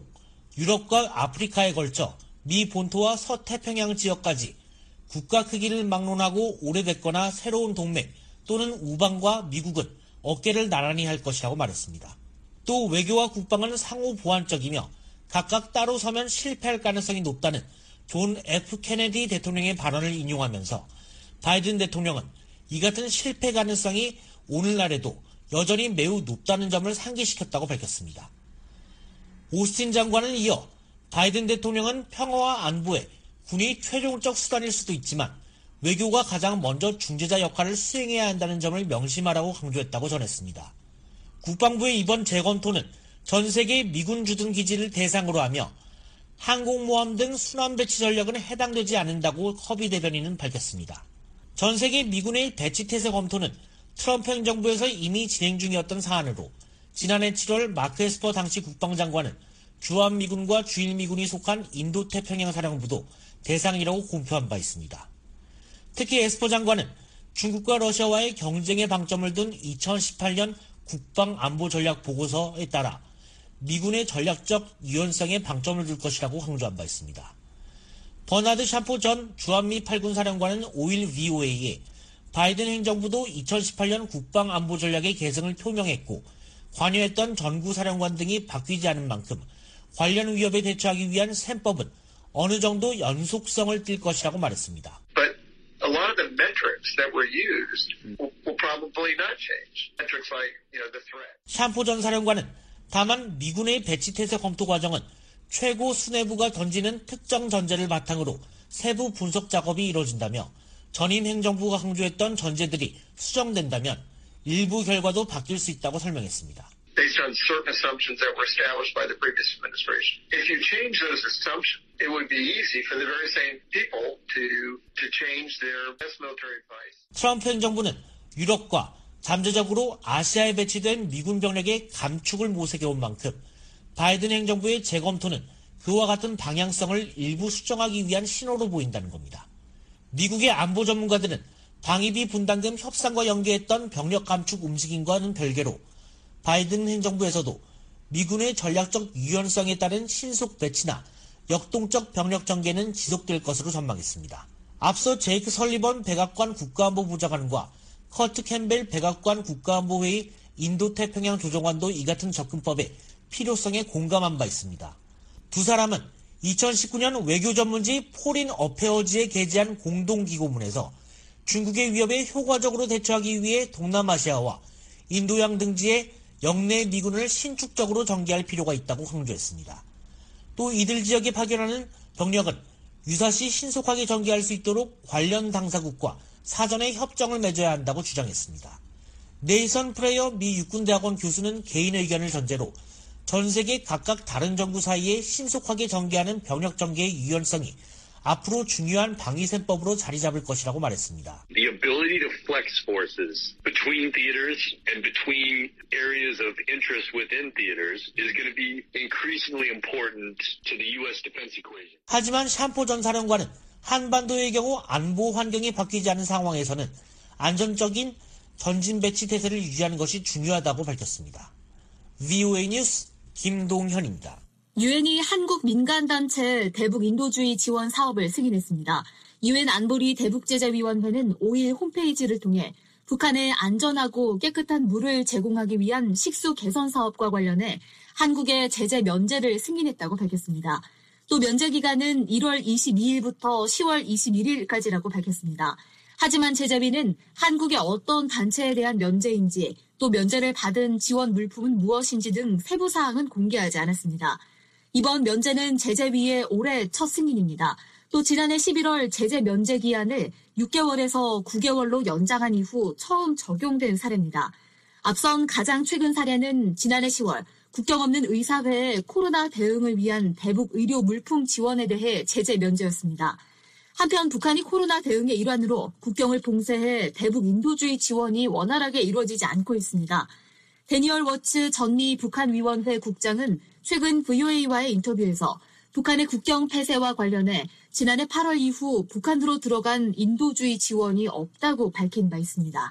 유럽과 아프리카에 걸쳐 미 본토와 서태평양 지역까지 국가 크기를 막론하고 오래됐거나 새로운 동맹 또는 우방과 미국은 어깨를 나란히 할 것이라고 말했습니다. 또 외교와 국방은 상호 보완적이며 각각 따로 서면 실패할 가능성이 높다는 존 에프 케네디 대통령의 발언을 인용하면서 바이든 대통령은 이 같은 실패 가능성이 오늘날에도 여전히 매우 높다는 점을 상기시켰다고 밝혔습니다. 오스틴 장관은 이어 바이든 대통령은 평화와 안보에 군이 최종적 수단일 수도 있지만 외교가 가장 먼저 중재자 역할을 수행해야 한다는 점을 명심하라고 강조했다고 전했습니다. 국방부의 이번 재검토는 전 세계 미군 주둔 기지를 대상으로 하며 항공모함 등 순환 배치 전력은 해당되지 않는다고 커비 대변인은 밝혔습니다. 전 세계 미군의 배치 태세 검토는 트럼프 행정부에서 이미 진행 중이었던 사안으로 지난해 칠월 마크 에스퍼 당시 국방장관은 주한미군과 주일미군이 속한 인도태평양 사령부도 대상이라고 공표한 바 있습니다. 특히 에스퍼 장관은 중국과 러시아와의 경쟁에 방점을 둔 이천십팔 년 국방안보전략 보고서에 따라 미군의 전략적 유연성에 방점을 둘 것이라고 강조한 바 있습니다. 버나드 샴포 전 주한미 팔군 사령관은 오일 브이오에이에 바이든 행정부도 이천십팔 년 국방안보전략의 개성을 표명했고 관여했던 전구 사령관 등이 바뀌지 않은 만큼 관련 위협에 대처하기 위한 셈법은 어느 정도 연속성을 띨 것이라고 말했습니다. But a lot of the metrics that were used will, will probably not change. Metrics like, you know, the threat. 샴포 전 사령관은 다만 미군의 배치 태세 검토 과정은 최고 수뇌부가 던지는 특정 전제를 바탕으로 세부 분석 작업이 이루어진다며 전임 행정부가 강조했던 전제들이 수정된다면 일부 결과도 바뀔 수 있다고 설명했습니다. Based on certain assumptions that were established by the previous administration. If you change those assumptions, it would be easy for the very same people to to change their best military advice. 트럼프 행정부는 유럽과 잠재적으로 아시아에 배치된 미군 병력의 감축을 모색해온 만큼 바이든 행정부의 재검토는 그와 같은 방향성을 일부 수정하기 위한 신호로 보인다는 겁니다. 미국의 안보 전문가들은 방위비 분담금 협상과 연계했던 병력 감축 움직임과는 별개로 바이든 행정부에서도 미군의 전략적 유연성에 따른 신속 배치나 역동적 병력 전개는 지속될 것으로 전망했습니다. 앞서 제이크 설리번 백악관 국가안보부 장관과 커트 캠벨 백악관 국가안보회의 인도태평양 조정관도 이 같은 접근법의 필요성에 공감한 바 있습니다. 두 사람은 이천십구 년 외교 전문지 포린 어페어즈에 게재한 공동기고문에서 중국의 위협에 효과적으로 대처하기 위해 동남아시아와 인도양 등지에 영내 미군을 신축적으로 전개할 필요가 있다고 강조했습니다. 또 이들 지역에 파견하는 병력은 유사시 신속하게 전개할 수 있도록 관련 당사국과 사전에 협정을 맺어야 한다고 주장했습니다. 네이선 프레이어 미 육군대학원 교수는 개인 의견을 전제로 전 세계 각각 다른 정부 사이에 신속하게 전개하는 병력 전개의 유연성이 앞으로 중요한 방위셈법으로 자리 잡을 것이라고 말했습니다. The ability to flex forces between theaters and between areas of interest within theaters is going to be increasingly important to the U S defense equation. 하지만 샴포 전 사령관은 한반도의 경우 안보 환경이 바뀌지 않은 상황에서는 안정적인 전진 배치 태세를 유지하는 것이 중요하다고 밝혔습니다. 브이오에이 뉴스 김동현입니다. 유엔이 한국 민간단체 대북 인도주의 지원 사업을 승인했습니다. 유엔 안보리 대북제재위원회는 오일 홈페이지를 통해 북한에 안전하고 깨끗한 물을 제공하기 위한 식수 개선 사업과 관련해 한국의 제재 면제를 승인했다고 밝혔습니다. 또 면제 기간은 일월 이십이일부터 시월 이십일일까지라고 밝혔습니다. 하지만 제재위는 한국의 어떤 단체에 대한 면제인지 또 면제를 받은 지원 물품은 무엇인지 등 세부 사항은 공개하지 않았습니다. 이번 면제는 제재위의 올해 첫 승인입니다. 또 지난해 십일월 제재 면제 기한을 육 개월에서 구 개월로 연장한 이후 처음 적용된 사례입니다. 앞선 가장 최근 사례는 지난해 시월 국경 없는 의사회의 코로나 대응을 위한 대북 의료 물품 지원에 대해 제재 면제였습니다. 한편 북한이 코로나 대응의 일환으로 국경을 봉쇄해 대북 인도주의 지원이 원활하게 이루어지지 않고 있습니다. 데니얼 워츠 전미 북한위원회 국장은 최근 브이오에이와의 인터뷰에서 북한의 국경 폐쇄와 관련해 지난해 팔월 이후 북한으로 들어간 인도주의 지원이 없다고 밝힌 바 있습니다.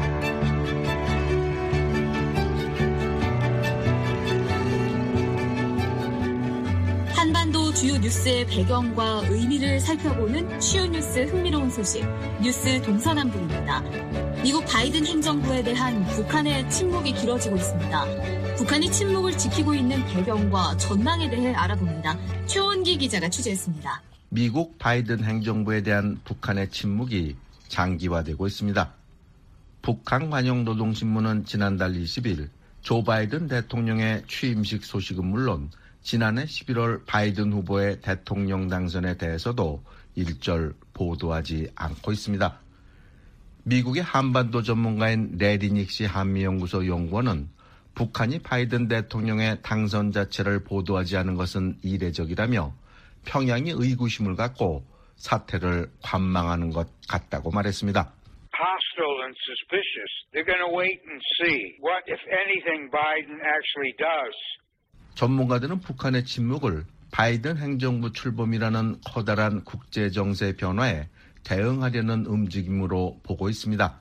한반도 주요 뉴스의 배경과 의미를 살펴보는 쉬운 뉴스 흥미로운 소식, 뉴스 동서남북입니다. 미국 바이든 행정부에 대한 북한의 침묵이 길어지고 있습니다. 북한이 침묵을 지키고 있는 배경과 전망에 대해 알아봅니다. 최원기 기자가 취재했습니다. 미국 바이든 행정부에 대한 북한의 침묵이 장기화되고 있습니다. 북한관용노동신문은 지난달 이십일 조 바이든 대통령의 취임식 소식은 물론 지난해 십일월 바이든 후보의 대통령 당선에 대해서도 일절 보도하지 않고 있습니다. 미국의 한반도 전문가인 레리 닉시 한미연구소 연구원은 북한이 바이든 대통령의 당선 자체를 보도하지 않은 것은 이례적이라며 평양이 의구심을 갖고 사태를 관망하는 것 같다고 말했습니다. Hostile and suspicious. They're going to wait and see what, if anything, Biden actually does. 전문가들은 북한의 침묵을 바이든 행정부 출범이라는 커다란 국제정세 변화에 대응하려는 움직임으로 보고 있습니다.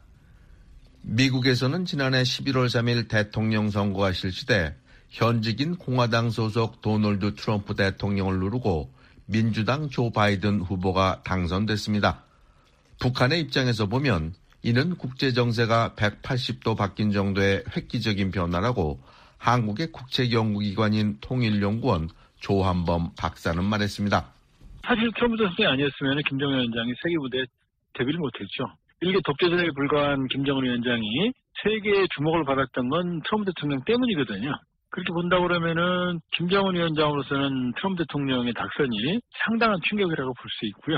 미국에서는 지난해 십일월 삼일 대통령 선거가 실시돼 현직인 공화당 소속 도널드 트럼프 대통령을 누르고 민주당 조 바이든 후보가 당선됐습니다. 북한의 입장에서 보면 이는 국제정세가 백팔십 도 바뀐 정도의 획기적인 변화라고 한국의 국책연구기관인 통일연구원 조한범 박사는 말했습니다. 사실 트럼프 대통령이 아니었으면 김정은 위원장이 세계무대에 데뷔를 못했죠. 일개 독재자에 불과한 김정은 위원장이 세계의 주목을 받았던 건 트럼프 대통령 때문이거든요. 그렇게 본다고 그러면은 김정은 위원장으로서는 트럼프 대통령의 낙선이 상당한 충격이라고 볼 수 있고요.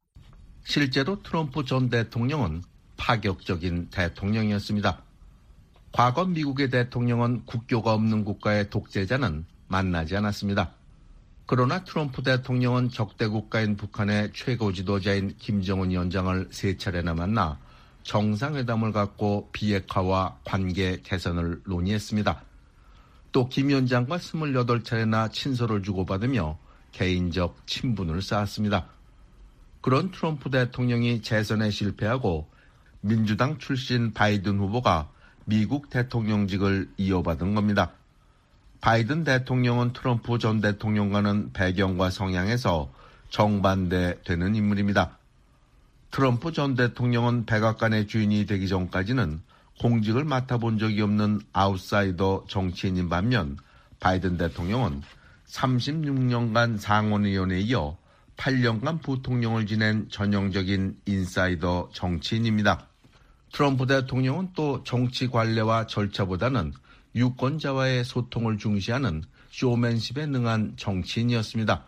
실제로 트럼프 전 대통령은 파격적인 대통령이었습니다. 과거 미국의 대통령은 국교가 없는 국가의 독재자는 만나지 않았습니다. 그러나 트럼프 대통령은 적대 국가인 북한의 최고 지도자인 김정은 위원장을 세 차례나 만나 정상회담을 갖고 비핵화와 관계 개선을 논의했습니다. 또 김 위원장과 스물여덟 차례나 친서를 주고받으며 개인적 친분을 쌓았습니다. 그런 트럼프 대통령이 재선에 실패하고 민주당 출신 바이든 후보가 미국 대통령직을 이어받은 겁니다. 바이든 대통령은 트럼프 전 대통령과는 배경과 성향에서 정반대되는 인물입니다. 트럼프 전 대통령은 백악관의 주인이 되기 전까지는 공직을 맡아본 적이 없는 아웃사이더 정치인인 반면 바이든 대통령은 삼십육 년간 상원의원에 이어 팔 년간 부통령을 지낸 전형적인 인사이더 정치인입니다. 트럼프 대통령은 또 정치 관례와 절차보다는 유권자와의 소통을 중시하는 쇼맨십에 능한 정치인이었습니다.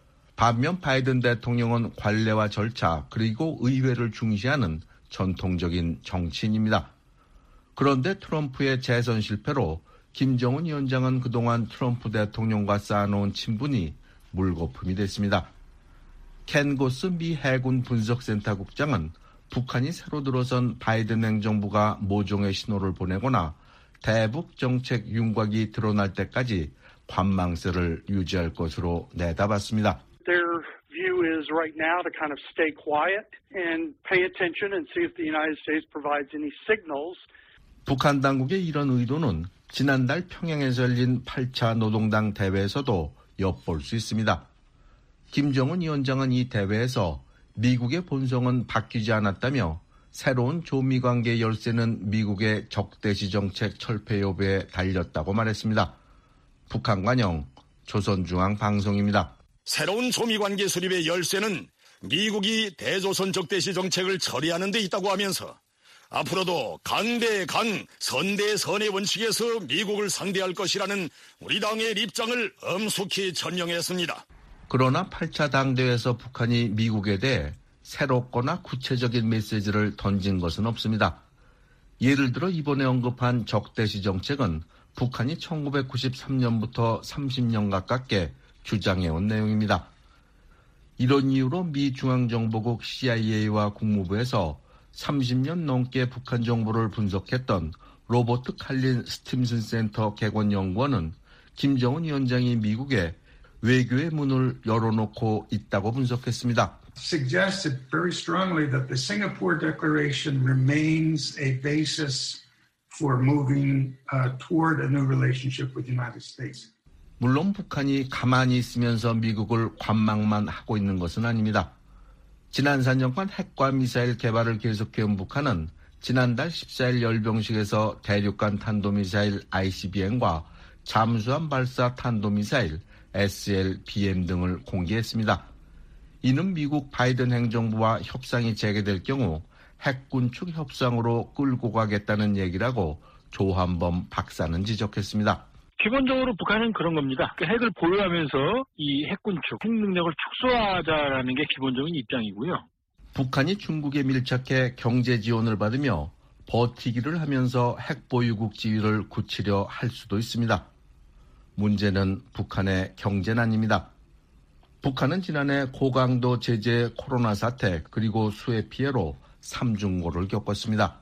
반면 바이든 대통령은 관례와 절차 그리고 의회를 중시하는 전통적인 정치인입니다. 그런데 트럼프의 재선 실패로 김정은 위원장은 그동안 트럼프 대통령과 쌓아놓은 친분이 물거품이 됐습니다. 켄 고스 미 해군 분석센터 국장은 북한이 새로 들어선 바이든 행정부가 모종의 신호를 보내거나 대북 정책 윤곽이 드러날 때까지 관망세를 유지할 것으로 내다봤습니다. Their view is right now to kind of stay quiet and pay attention and see if the United States provides any signals. 북한 당국의 이런 의도는 지난달 평양에서 열린 팔 차 노동당 대회에서도 엿볼 수 있습니다. 김정은 위원장은 이 대회에서 미국의 본성은 바뀌지 않았다며 새로운 조미 관계 열쇠는 미국의 적대시 정책 철폐 여부에 달렸다고 말했습니다. 북한 관영 조선중앙방송입니다. 새로운 조미 관계 수립의 열쇠는 미국이 대조선 적대시 정책을 처리하는 데 있다고 하면서 앞으로도 강대 강, 선대 선의 원칙에서 미국을 상대할 것이라는 우리 당의 입장을 엄숙히 전명했습니다. 그러나 팔 차 당대회에서 북한이 미국에 대해 새롭거나 구체적인 메시지를 던진 것은 없습니다. 예를 들어 이번에 언급한 적대시 정책은 북한이 천구백구십삼 년부터 삼십 년 가깝게 주장해온 내용입니다. 이런 이유로 미 중앙정보국 씨아이에이와 국무부에서 삼십 년 넘게 북한 정보를 분석했던 로버트 칼린 스팀슨 센터 개관연구원은 김정은 위원장이 미국에 외교의 문을 열어놓고 있다고 분석했습니다. Suggested very strongly that the Singapore Declaration remains a basis for moving uh, toward a new relationship with the United States. 물론 북한이 가만히 있으면서 미국을 관망만 하고 있는 것은 아닙니다. 지난 사 년간 핵과 미사일 개발을 계속해온 북한은 지난달 십사일 열병식에서 대륙간 탄도미사일 아이씨비엠과 잠수함 발사 탄도미사일 에스엘비엠 등을 공개했습니다. 이는 미국 바이든 행정부와 협상이 재개될 경우 핵군축 협상으로 끌고 가겠다는 얘기라고 조한범 박사는 지적했습니다. 기본적으로 북한은 그런 겁니다. 핵을 보유하면서 이 핵군축, 핵 능력을 축소하자라는 게 기본적인 입장이고요. 북한이 중국에 밀착해 경제 지원을 받으며 버티기를 하면서 핵 보유국 지위를 굳히려 할 수도 있습니다. 문제는 북한의 경제난입니다. 북한은 지난해 고강도 제재 코로나 사태 그리고 수해 피해로 삼중고를 겪었습니다.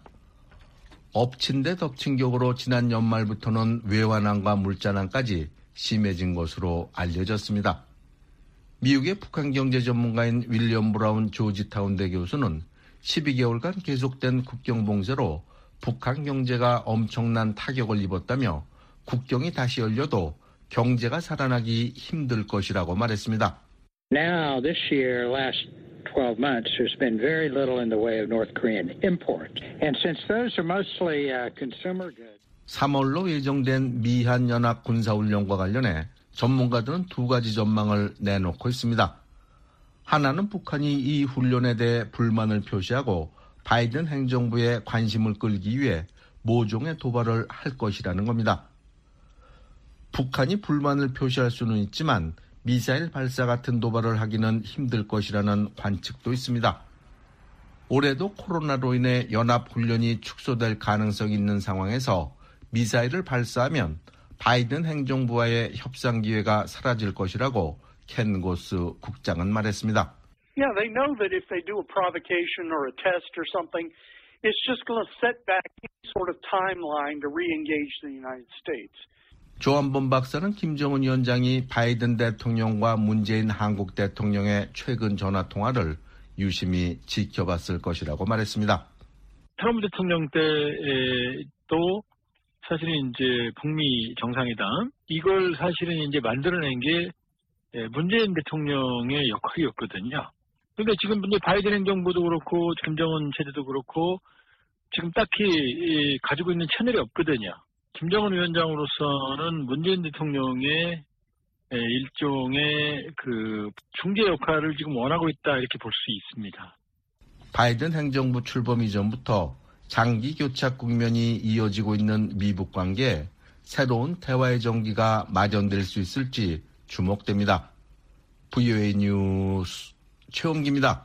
엎친 데 덮친 격으로 지난 연말부터는 외환난과 물자난까지 심해진 것으로 알려졌습니다. 미국의 북한 경제 전문가인 윌리엄 브라운 조지타운대 교수는 십이 개월간 계속된 국경 봉쇄로 북한 경제가 엄청난 타격을 입었다며 국경이 다시 열려도 경제가 살아나기 힘들 것이라고 말했습니다. Now, this year, last twelve months, there's been very little in the way of North Korean import. And since those are mostly uh, consumer goods. 삼월로 예정된 미한 연합 군사훈련과 관련해 전문가들은 두 가지 전망을 내놓고 있습니다. 하나는 북한이 이 훈련에 대해 불만을 표시하고 바이든 행정부의 관심을 끌기 위해 모종의 도발을 할 것이라는 겁니다. 북한이 불만을 표시할 수는 있지만 미사일 발사 같은 도발을 하기는 힘들 것이라는 관측도 있습니다. 올해도 코로나로 인해 연합훈련이 축소될 가능성이 있는 상황에서 미사일을 발사하면 바이든 행정부와의 협상 기회가 사라질 것이라고 켄 고스 국장은 말했습니다. Yeah, they know that if they do a provocation or a test or something, it's just going to set back any sort of timeline to re-engage the United States. 조한범 박사는 김정은 위원장이 바이든 대통령과 문재인 한국 대통령의 최근 전화 통화를 유심히 지켜봤을 것이라고 말했습니다. 트럼프 대통령 때도 사실은 이제 북미 정상회담 이걸 사실은 이제 만들어낸 게 문재인 대통령의 역할이었거든요. 그런데 지금 이제 바이든 행정부도 그렇고 김정은 체제도 그렇고 지금 딱히 가지고 있는 채널이 없거든요. 김정은 위원장으로서는 문재인 대통령의 일종의 그 중재 역할을 지금 원하고 있다 이렇게 볼 수 있습니다. 바이든 행정부 출범 이전부터 장기 교착 국면이 이어지고 있는 미북 관계에 새로운 대화의 전기가 마련될 수 있을지 주목됩니다. 브이오에이 뉴스 최원기입니다.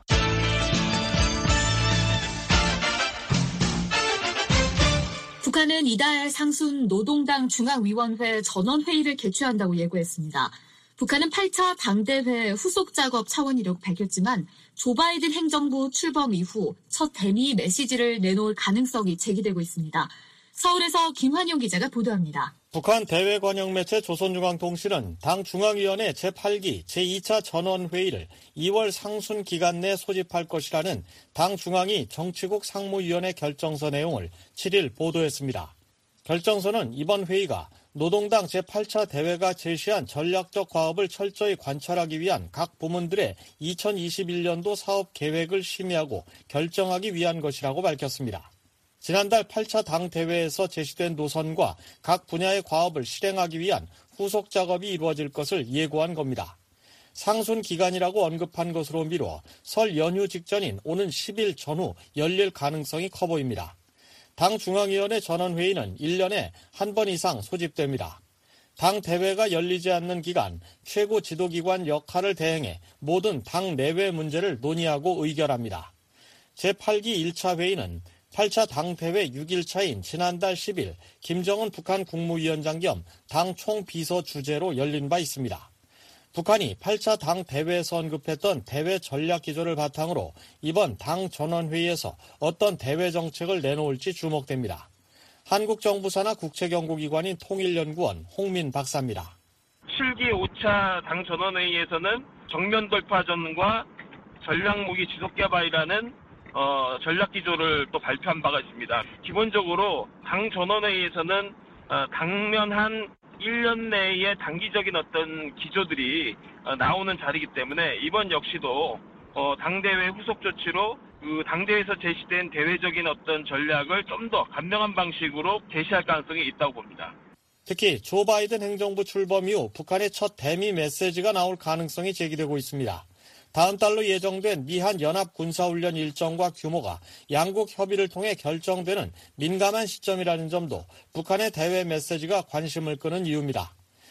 북한은 이달 상순 노동당 중앙위원회 전원회의를 개최한다고 예고했습니다. 북한은 팔 차 당대회 후속 작업 차원이라고 밝혔지만 조 바이든 행정부 출범 이후 첫 대미 메시지를 내놓을 가능성이 제기되고 있습니다. 서울에서 김환용 기자가 보도합니다. 북한 대외 관영 매체 조선중앙통신은 당 중앙위원회 제팔 기 제이 차 전원회의를 이월 상순 기간 내 소집할 것이라는 당 중앙위 정치국 상무위원회 결정서 내용을 칠 일 보도했습니다. 결정서는 이번 회의가 노동당 제팔 차 대회가 제시한 전략적 과업을 철저히 관철하기 위한 각 부문들의 이천이십일 년도 사업 계획을 심의하고 결정하기 위한 것이라고 밝혔습니다. 지난달 팔 차 당 대회에서 제시된 노선과 각 분야의 과업을 실행하기 위한 후속 작업이 이루어질 것을 예고한 겁니다. 상순 기간이라고 언급한 것으로 미뤄 설 연휴 직전인 오는 십 일 전후 열릴 가능성이 커 보입니다. 당 중앙위원회 전원회의는 일 년에 한 번 이상 소집됩니다. 당 대회가 열리지 않는 기간 최고 지도기관 역할을 대행해 모든 당 내외 문제를 논의하고 의결합니다. 제팔 기 일 차 회의는 팔 차 당대회 육 일 차인 지난달 십 일 김정은 북한 국무위원장 겸 당 총비서 주재로 열린 바 있습니다. 북한이 팔 차 당대회에서 언급했던 대외 전략 기조를 바탕으로 이번 당 전원회의에서 어떤 대외 정책을 내놓을지 주목됩니다. 한국 정부 산하 국책연구기관인 통일연구원 홍민 박사입니다. 칠 기 오 차 당 전원회의에서는 정면 돌파전과 전략무기 지속개발이라는 어, 전략 기조를 또 발표한 바가 있습니다. 기본적으로 당 전원회의에서는 어, 당면한 일 년 내에 단기적인 어떤 기조들이 어, 나오는 자리이기 때문에 이번 역시도 어, 당대회 후속 조치로 그 당대회에서 제시된 대외적인 어떤 전략을 좀 더 간명한 방식으로 제시할 가능성이 있다고 봅니다. 특히 조 바이든 행정부 출범 이후 북한의 첫 대미 메시지가 나올 가능성이 제기되고 있습니다. 다음 달로 예정된 미한 연합 군사훈련 일정과 규모가 양국 협의를 통해 결정되는 민감한 시점이라는 점도 북한의 대외 메시지가 관심을 끄는 이유입니다.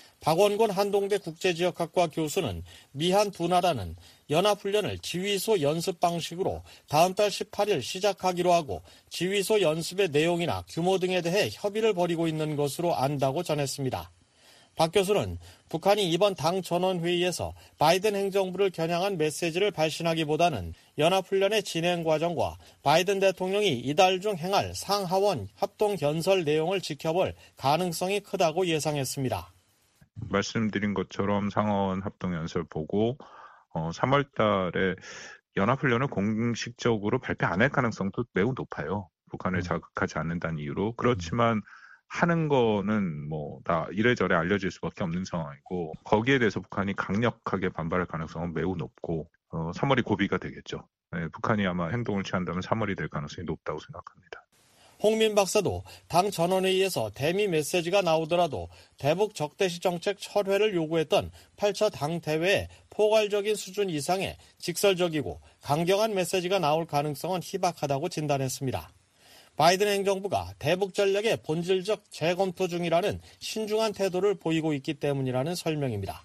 박원곤 한동대 국제지역학과 교수는 미한 두 나라는 연합훈련을 지휘소 연습 방식으로 다음 달 십팔 일 시작하기로 하고 지휘소 연습의 내용이나 규모 등에 대해 협의를 벌이고 있는 것으로 안다고 전했습니다. 박 교수는 북한이 이번 당 전원회의에서 바이든 행정부를 겨냥한 메시지를 발신하기보다는 연합훈련의 진행 과정과 바이든 대통령이 이달 중 행할 상하원 합동연설 내용을 지켜볼 가능성이 크다고 예상했습니다. 말씀드린 것처럼 상하원 합동연설 보고 어, 삼월 달에 연합훈련을 공식적으로 발표 안 할 가능성도 매우 높아요. 북한을 자극하지 않는다는 이유로. 그렇지만 하는 거는 뭐 다 이래저래 알려질 수밖에 없는 상황이고 거기에 대해서 북한이 강력하게 반발할 가능성은 매우 높고 어, 삼월이 고비가 되겠죠. 네, 북한이 아마 행동을 취한다면 삼월이 될 가능성이 높다고 생각합니다. 홍민 박사도 당 전원회의에서 대미 메시지가 나오더라도 대북 적대시 정책 철회를 요구했던 팔 차 당 대회에 포괄적인 수준 이상의 직설적이고 강경한 메시지가 나올 가능성은 희박하다고 진단했습니다. 바이든 행정부가 대북 전략의 본질적 재검토 중이라는 신중한 태도를 보이고 있기 때문이라는 설명입니다.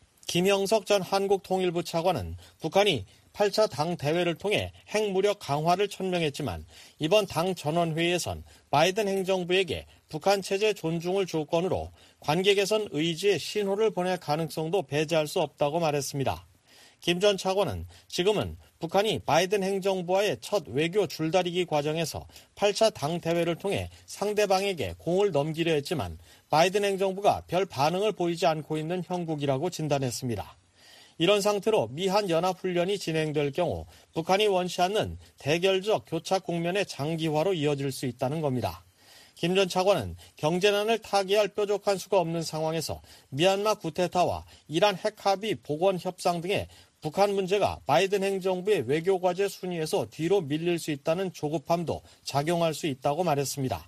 김형석 전 한국통일부 차관은 북한이 팔 차 당 대회를 통해 핵무력 강화를 천명했지만 이번 당 전원회의에선 바이든 행정부에게 북한 체제 존중을 조건으로 관계 개선 의지의 신호를 보낼 가능성도 배제할 수 없다고 말했습니다. 김 전 차관은 지금은 북한이 바이든 행정부와의 첫 외교 줄다리기 과정에서 팔 차 당 대회를 통해 상대방에게 공을 넘기려 했지만 바이든 행정부가 별 반응을 보이지 않고 있는 형국이라고 진단했습니다. 이런 상태로 미한 연합훈련이 진행될 경우 북한이 원치 않는 대결적 교착 국면의 장기화로 이어질 수 있다는 겁니다. 김 전 차관은 경제난을 타개할 뾰족한 수가 없는 상황에서 미얀마 쿠데타와 이란 핵합의 복원 협상 등의 북한 문제가 바이든 행정부의 외교과제 순위에서 뒤로 밀릴 수 있다는 조급함도 작용할 수 있다고 말했습니다.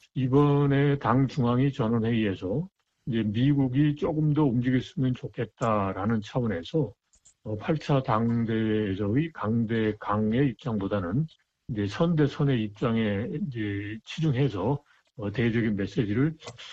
이번에 당 중앙위 전원회의에서 이제 미국이 조금 더 움직였으면 좋겠다라는 차원에서 팔 차 당대에서의 강대 강의 입장보다는 이제 선대 선의 입장에 이제 치중해서 대외적인 메시지를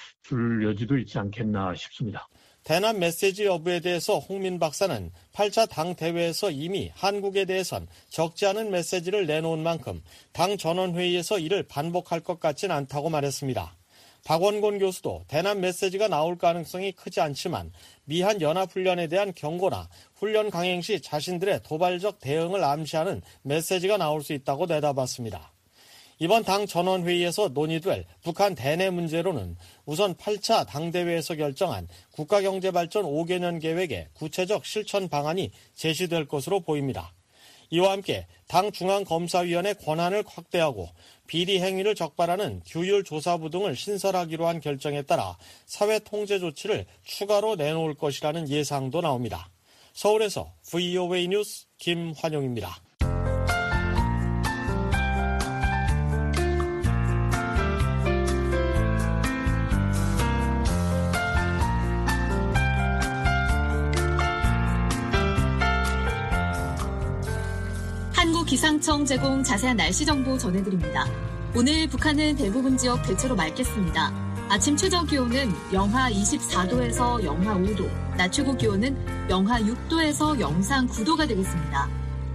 줄 여지도 있지 않겠나 싶습니다. 대남 메시지 여부에 대해서 홍민 박사는 팔 차 당 대회에서 이미 한국에 대해선 적지 않은 메시지를 내놓은 만큼 당 전원회의에서 이를 반복할 것 같진 않다고 말했습니다. 박원곤 교수도 대남 메시지가 나올 가능성이 크지 않지만 미한 연합훈련에 대한 경고나 훈련 강행 시 자신들의 도발적 대응을 암시하는 메시지가 나올 수 있다고 내다봤습니다. 이번 당 전원회의에서 논의될 북한 대내 문제로는 우선 팔 차 당대회에서 결정한 국가경제발전 오 개년 계획의 구체적 실천 방안이 제시될 것으로 보입니다. 이와 함께 당 중앙검사위원회 권한을 확대하고 비리 행위를 적발하는 규율조사부 등을 신설하기로 한 결정에 따라 사회통제 조치를 추가로 내놓을 것이라는 예상도 나옵니다. 서울에서 브이오에이 뉴스 김환용입니다. 기상청 제공 자세한 날씨 정보 전해드립니다. 오늘 북한은 대부분 지역 대체로 맑겠습니다. 아침 최저 기온은 영하 이십사 도에서 영하 오 도, 낮 최고 기온은 영하 육 도에서 영상 구 도가 되겠습니다.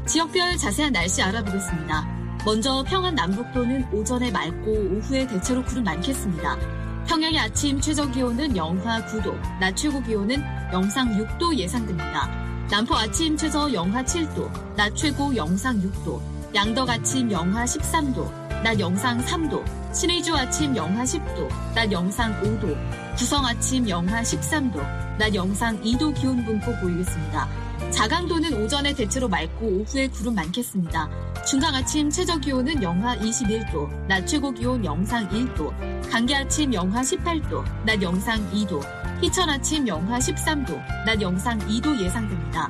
지역별 자세한 날씨 알아보겠습니다. 먼저 평안 남북도는 오전에 맑고 오후에 대체로 구름 많겠습니다. 평양의 아침 최저 기온은 영하 구 도, 낮 최고 기온은 영상 육 도 예상됩니다. 남포 아침 최저 영하 칠 도, 낮 최고 영상 육 도, 양덕 아침 영하 십삼 도, 낮 영상 삼 도, 신의주 아침 영하 십 도, 낮 영상 오 도, 구성 아침 영하 십삼 도, 낮 영상 이 도 기온 분포 보이겠습니다. 자강도는 오전에 대체로 맑고 오후에 구름 많겠습니다. 중강 아침 최저 기온은 영하 이십일 도, 낮 최고 기온 영상 일 도, 강계 아침 영하 십팔 도, 낮 영상 이 도, 희천 아침 영하 십삼 도, 낮 영상 이 도 예상됩니다.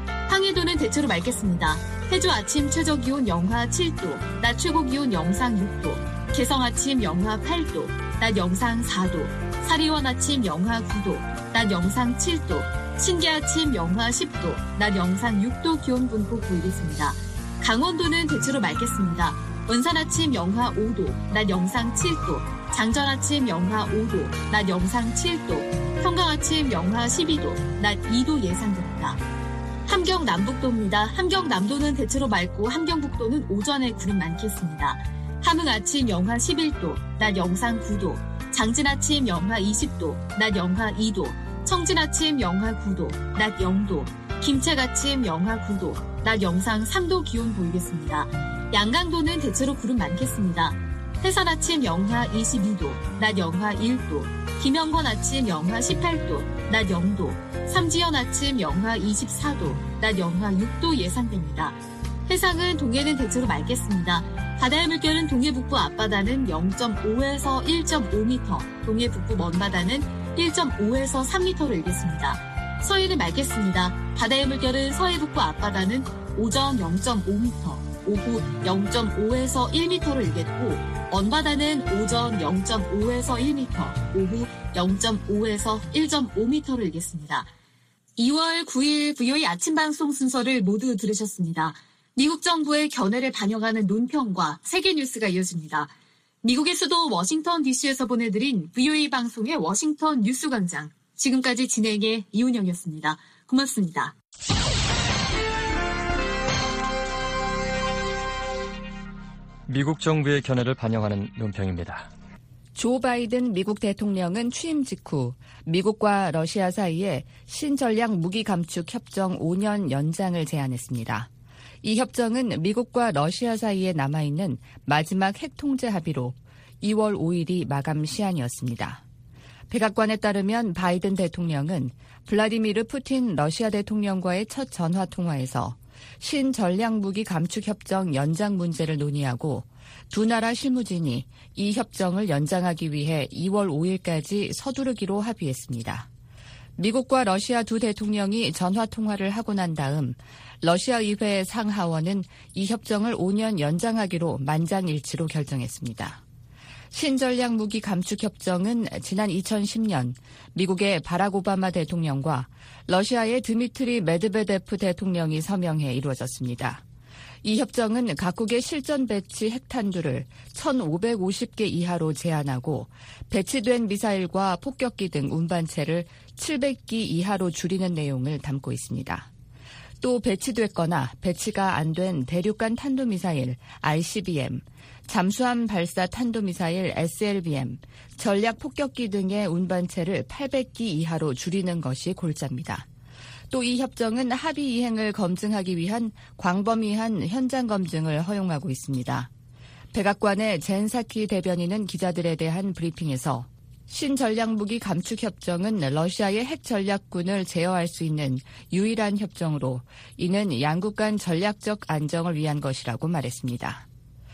황해도는 대체로 맑겠습니다. 해주 아침 최저 기온 영하 칠 도, 낮 최고 기온 영상 육 도, 개성 아침 영하 팔 도, 낮 영상 사 도, 사리원 아침 영하 구 도, 낮 영상 칠 도, 신계 아침 영하 십 도, 낮 영상 육 도 기온 분포 보이겠습니다. 강원도는 대체로 맑겠습니다. 원산 아침 영하 오 도, 낮 영상 칠 도, 장전 아침 영하 오 도, 낮 영상 칠 도, 평강 아침 영하 십이 도, 낮 이 도 예상됩니다. 함경 남북도입니다. 함경 남도는 대체로 맑고 함경북도는 오전에 구름 많겠습니다. 함흥 아침 영하 십일 도, 낮 영상 구 도, 장진 아침 영하 이십 도, 낮 영하 이 도, 청진 아침 영하 구 도, 낮 영 도, 김책 아침 영하 구 도, 낮 영상 삼 도 기온 보이겠습니다. 양강도는 대체로 구름 많겠습니다. 해산 아침 영하 이십이 도, 낮 영하 일 도, 김영권 아침 영하 십팔 도, 낮 영 도, 삼지연 아침 영하 이십사 도, 낮 영하 육 도 예상됩니다. 해상은 동해는 대체로 맑겠습니다. 바다의 물결은 동해 북부 앞바다는 영 점 오에서 일 점 오 미터, 동해 북부 먼바다는 일 점 오에서 삼 미터로 일겠습니다. 서해는 맑겠습니다. 바다의 물결은 서해 북부 앞바다는 오전 영 점 오 미터, 오후 영 점 오에서 일 미터로 일겠고, 먼바다는 오전 영 점 오에서 일 미터, 오후 영 점 오에서 일 점 오 미터로 일겠습니다. 이월 구일 브이오에이 아침 방송 순서를 모두 들으셨습니다. 미국 정부의 견해를 반영하는 논평과 세계 뉴스가 이어집니다. 미국의 수도 워싱턴 디씨에서 보내드린 브이오에이 방송의 워싱턴 뉴스 광장. 지금까지 진행의 이은영이었습니다. 고맙습니다. 미국 정부의 견해를 반영하는 논평입니다. 조 바이든 미국 대통령은 취임 직후 미국과 러시아 사이에 신전략 무기 감축 협정 오 년 연장을 제안했습니다. 이 협정은 미국과 러시아 사이에 남아있는 마지막 핵 통제 합의로 이월 오일이 마감 시한이었습니다. 백악관에 따르면 바이든 대통령은 블라디미르 푸틴 러시아 대통령과의 첫 전화 통화에서 신전략무기 감축 협정 연장 문제를 논의하고 두 나라 실무진이 이 협정을 연장하기 위해 이월 오일까지 서두르기로 합의했습니다. 미국과 러시아 두 대통령이 전화 통화를 하고 난 다음 러시아 의회 상하원은 이 협정을 오 년 연장하기로 만장일치로 결정했습니다. 신전략 무기 감축 협정은 지난 이천십 년 미국의 바락 오바마 대통령과 러시아의 드미트리 메드베데프 대통령이 서명해 이루어졌습니다. 이 협정은 각국의 실전 배치 핵탄두를 천오백오십 개 이하로 제한하고 배치된 미사일과 폭격기 등 운반체를 칠백 기 이하로 줄이는 내용을 담고 있습니다. 또 배치됐거나 배치가 안 된 대륙간 탄도미사일 아이씨비엠, 잠수함 발사 탄도미사일 에스엘비엠, 전략 폭격기 등의 운반체를 팔백 기 이하로 줄이는 것이 골자입니다. 또 이 협정은 합의 이행을 검증하기 위한 광범위한 현장 검증을 허용하고 있습니다. 백악관의 젠사키 대변인은 기자들에 대한 브리핑에서 신전략무기 감축 협정은 러시아의 핵 전략군을 제어할 수 있는 유일한 협정으로 이는 양국 간 전략적 안정을 위한 것이라고 말했습니다.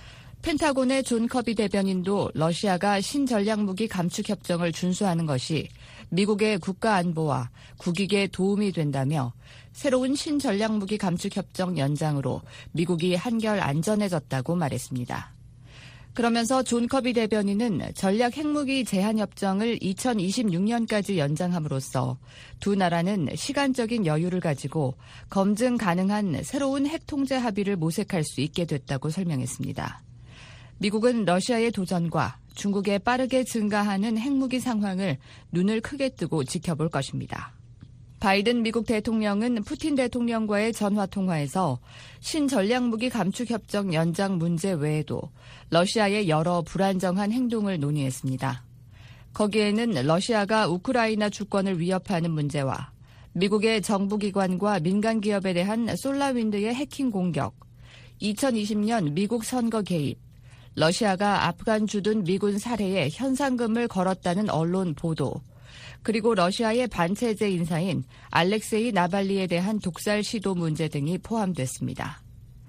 펜타곤의 존 커비 대변인도 러시아가 신전략무기 감축 협정을 준수하는 것이 미국의 국가 안보와 국익에 도움이 된다며 새로운 신전략무기 감축 협정 연장으로 미국이 한결 안전해졌다고 말했습니다. 그러면서 존 커비 대변인은 전략 핵무기 제한 협정을 이천이십육 년까지 연장함으로써 두 나라는 시간적인 여유를 가지고 검증 가능한 새로운 핵 통제 합의를 모색할 수 있게 됐다고 설명했습니다. 미국은 러시아의 도전과 중국의 빠르게 증가하는 핵무기 상황을 눈을 크게 뜨고 지켜볼 것입니다. 바이든 미국 대통령은 푸틴 대통령과의 전화통화에서 신전략무기 감축협정 연장 문제 외에도 러시아의 여러 불안정한 행동을 논의했습니다. 거기에는 러시아가 우크라이나 주권을 위협하는 문제와 미국의 정부기관과 민간기업에 대한 솔라윈드의 해킹 공격, 이천이십 년 미국 선거 개입, 러시아가 아프간 주둔 미군 살해에 현상금을 걸었다는 언론 보도, 그리고 러시아의 반체제 인사인 알렉세이 나발리에 대한 독살 시도 문제 등이 포함됐습니다.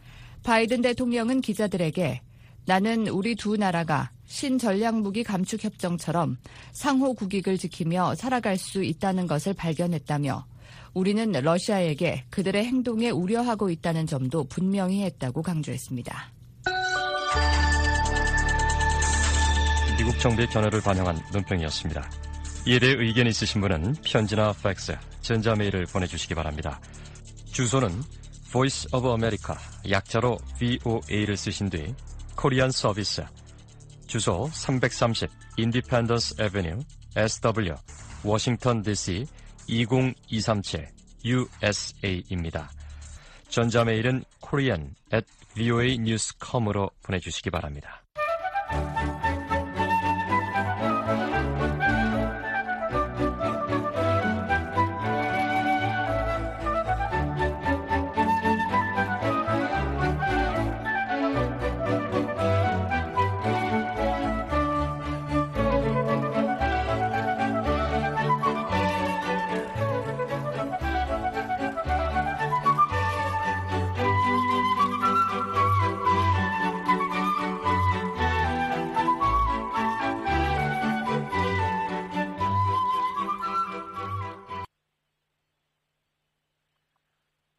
바이든 대통령은 기자들에게 나는 우리 두 나라가 신전략무기 감축협정처럼 상호 국익을 지키며 살아갈 수 있다는 것을 발견했다며 우리는 러시아에게 그들의 행동에 우려하고 있다는 점도 분명히 했다고 강조했습니다. 미국 정부의 견해를 반영한 논평이었습니다. 이에 대해 의견 있으신 분은 편지나 팩스, 전자메일을 보내주시기 바랍니다. 주소는 Voice of America, 약자로 브이오에이를 쓰신 뒤 코리안 서비스, 주소 삼백삼십 Independence Avenue, 에스더블유, 워싱턴 디씨 이공이삼칠 유에스에이입니다. 전자메일은 korean at voanews dot com으로 보내주시기 바랍니다.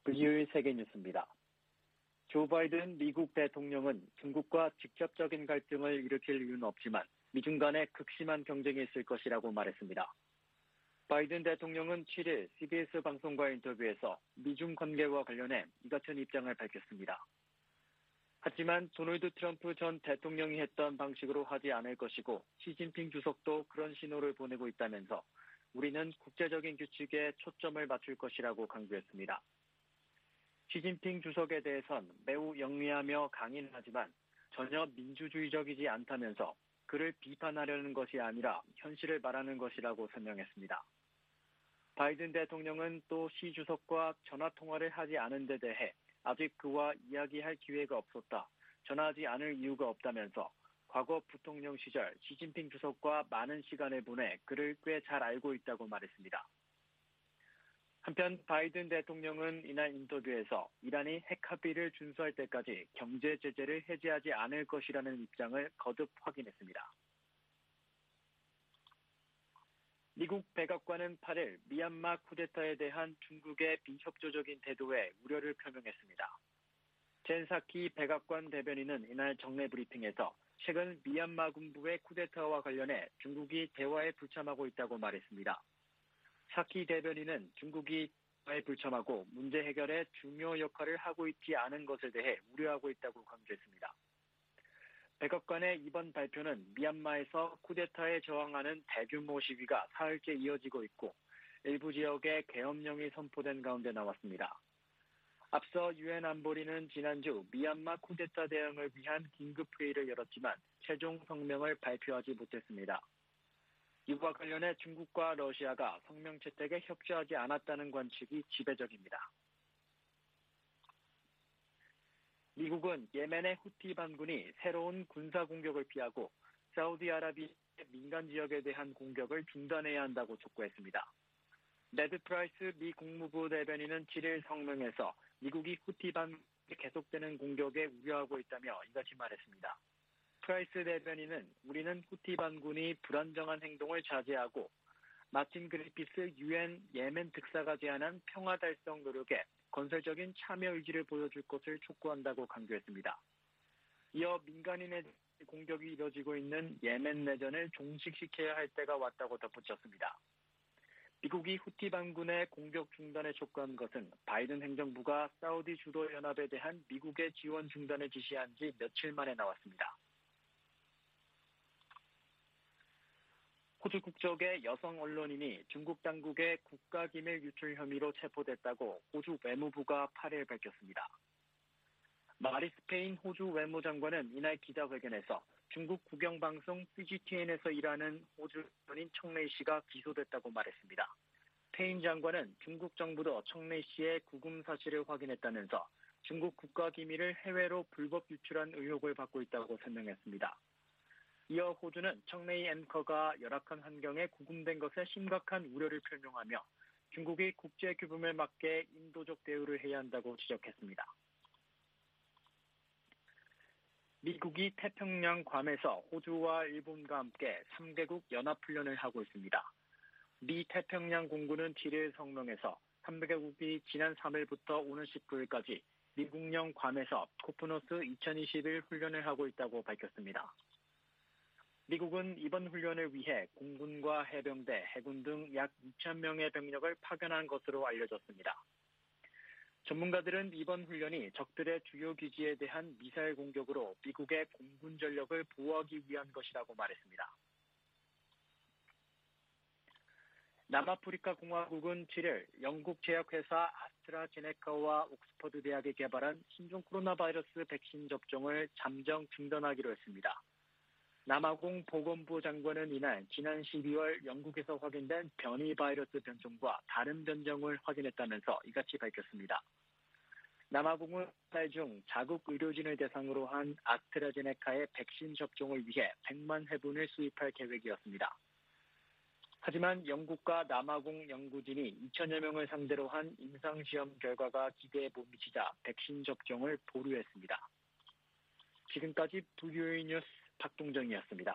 금요일 세계뉴스입니다. 조 바이든 미국 대통령은 중국과 직접적인 갈등을 일으킬 이유는 없지만 미중 간에 극심한 경쟁이 있을 것이라고 말했습니다. 바이든 대통령은 칠일 씨비에스 방송과 인터뷰에서 미중 관계와 관련해 이 같은 입장을 밝혔습니다. 하지만 도널드 트럼프 전 대통령이 했던 방식으로 하지 않을 것이고 시진핑 주석도 그런 신호를 보내고 있다면서 우리는 국제적인 규칙에 초점을 맞출 것이라고 강조했습니다. 시진핑 주석에 대해선 매우 영리하며 강인하지만 전혀 민주주의적이지 않다면서 그를 비판하려는 것이 아니라 현실을 말하는 것이라고 설명했습니다. 바이든 대통령은 또 시 주석과 전화통화를 하지 않은 데 대해 아직 그와 이야기할 기회가 없었다, 전화하지 않을 이유가 없다면서 과거 부통령 시절 시진핑 주석과 많은 시간을 보내 그를 꽤 잘 알고 있다고 말했습니다. 한편 바이든 대통령은 이날 인터뷰에서 이란이 핵 합의를 준수할 때까지 경제 제재를 해제하지 않을 것이라는 입장을 거듭 확인했습니다. 미국 백악관은 팔일 미얀마 쿠데타에 대한 중국의 비협조적인 태도에 우려를 표명했습니다. 젠 사키 백악관 대변인은 이날 정례 브리핑에서 최근 미얀마 군부의 쿠데타와 관련해 중국이 대화에 불참하고 있다고 말했습니다. 사키 대변인은 중국이 대화에 불참하고 문제 해결에 중요 역할을 하고 있지 않은 것에 대해 우려하고 있다고 강조했습니다. 백악관의 이번 발표는 미얀마에서 쿠데타에 저항하는 대규모 시위가 사흘째 이어지고 있고 일부 지역에 계엄령이 선포된 가운데 나왔습니다. 앞서 유엔 안보리는 지난주 미얀마 쿠데타 대응을 위한 긴급회의를 열었지만 최종 성명을 발표하지 못했습니다. 이와 관련해 중국과 러시아가 성명 채택에 협조하지 않았다는 관측이 지배적입니다. 미국은 예멘의 후티 반군이 새로운 군사 공격을 피하고 사우디아라비아의 민간 지역에 대한 공격을 중단해야 한다고 촉구했습니다. 네드 프라이스 미 국무부 대변인은 칠일 성명에서 미국이 후티 반군의 계속되는 공격에 우려하고 있다며 이같이 말했습니다. 프라이스 대변인은 우리는 후티 반군이 불안정한 행동을 자제하고 마틴 그리피스 유엔 예멘 특사가 제안한 평화 달성 노력에 건설적인 참여 의지를 보여줄 것을 촉구한다고 강조했습니다. 이어 민간인의 공격이 이뤄지고 있는 예멘 내전을 종식시켜야 할 때가 왔다고 덧붙였습니다. 미국이 후티 반군의 공격 중단에 촉구한 것은 바이든 행정부가 사우디 주도 연합에 대한 미국의 지원 중단을 지시한 지 며칠 만에 나왔습니다. 호주 국적의 여성 언론인이 중국 당국의 국가기밀 유출 혐의로 체포됐다고 호주 외무부가 팔일 밝혔습니다. 마리 스페인 호주 외무장관은 이날 기자회견에서 중국 국영방송 씨지티엔에서 일하는 호주 언론인 청레이 씨가 기소됐다고 말했습니다. 페인 장관은 중국 정부도 청레이 씨의 구금 사실을 확인했다면서 중국 국가기밀을 해외로 불법 유출한 의혹을 받고 있다고 설명했습니다. 이어 호주는 청레이 앵커가 열악한 환경에 구금된 것에 심각한 우려를 표명하며 중국이 국제 규범에 맞게 인도적 대우를 해야 한다고 지적했습니다. 미국이 태평양 괌에서 호주와 일본과 함께 삼 개국 연합훈련을 하고 있습니다. 미 태평양 공군은 칠일 성명에서 삼 개국이 지난 삼일부터 오는 십구일까지 미국령 괌에서 코프노스 이천이십일 훈련을 하고 있다고 밝혔습니다. 미국은 이번 훈련을 위해 공군과 해병대, 해군 등 약 이천 명의 병력을 파견한 것으로 알려졌습니다. 전문가들은 이번 훈련이 적들의 주요 기지에 대한 미사일 공격으로 미국의 공군 전력을 보호하기 위한 것이라고 말했습니다. 남아프리카 공화국은 칠일 영국 제약회사 아스트라제네카와 옥스퍼드 대학이 개발한 신종 코로나 바이러스 백신 접종을 잠정 중단하기로 했습니다. 남아공 보건부 장관은 이날 지난 십이월 영국에서 확인된 변이 바이러스 변종과 다른 변종을 확인했다면서 이같이 밝혔습니다. 남아공은 달 중 자국 의료진을 대상으로 한 아스트라제네카의 백신 접종을 위해 백만 회분을 수입할 계획이었습니다. 하지만 영국과 남아공 연구진이 이천여 명을 상대로 한 임상시험 결과가 기대에 못 미치자 백신 접종을 보류했습니다. 지금까지 브이오에이 뉴스 박동정이었습니다.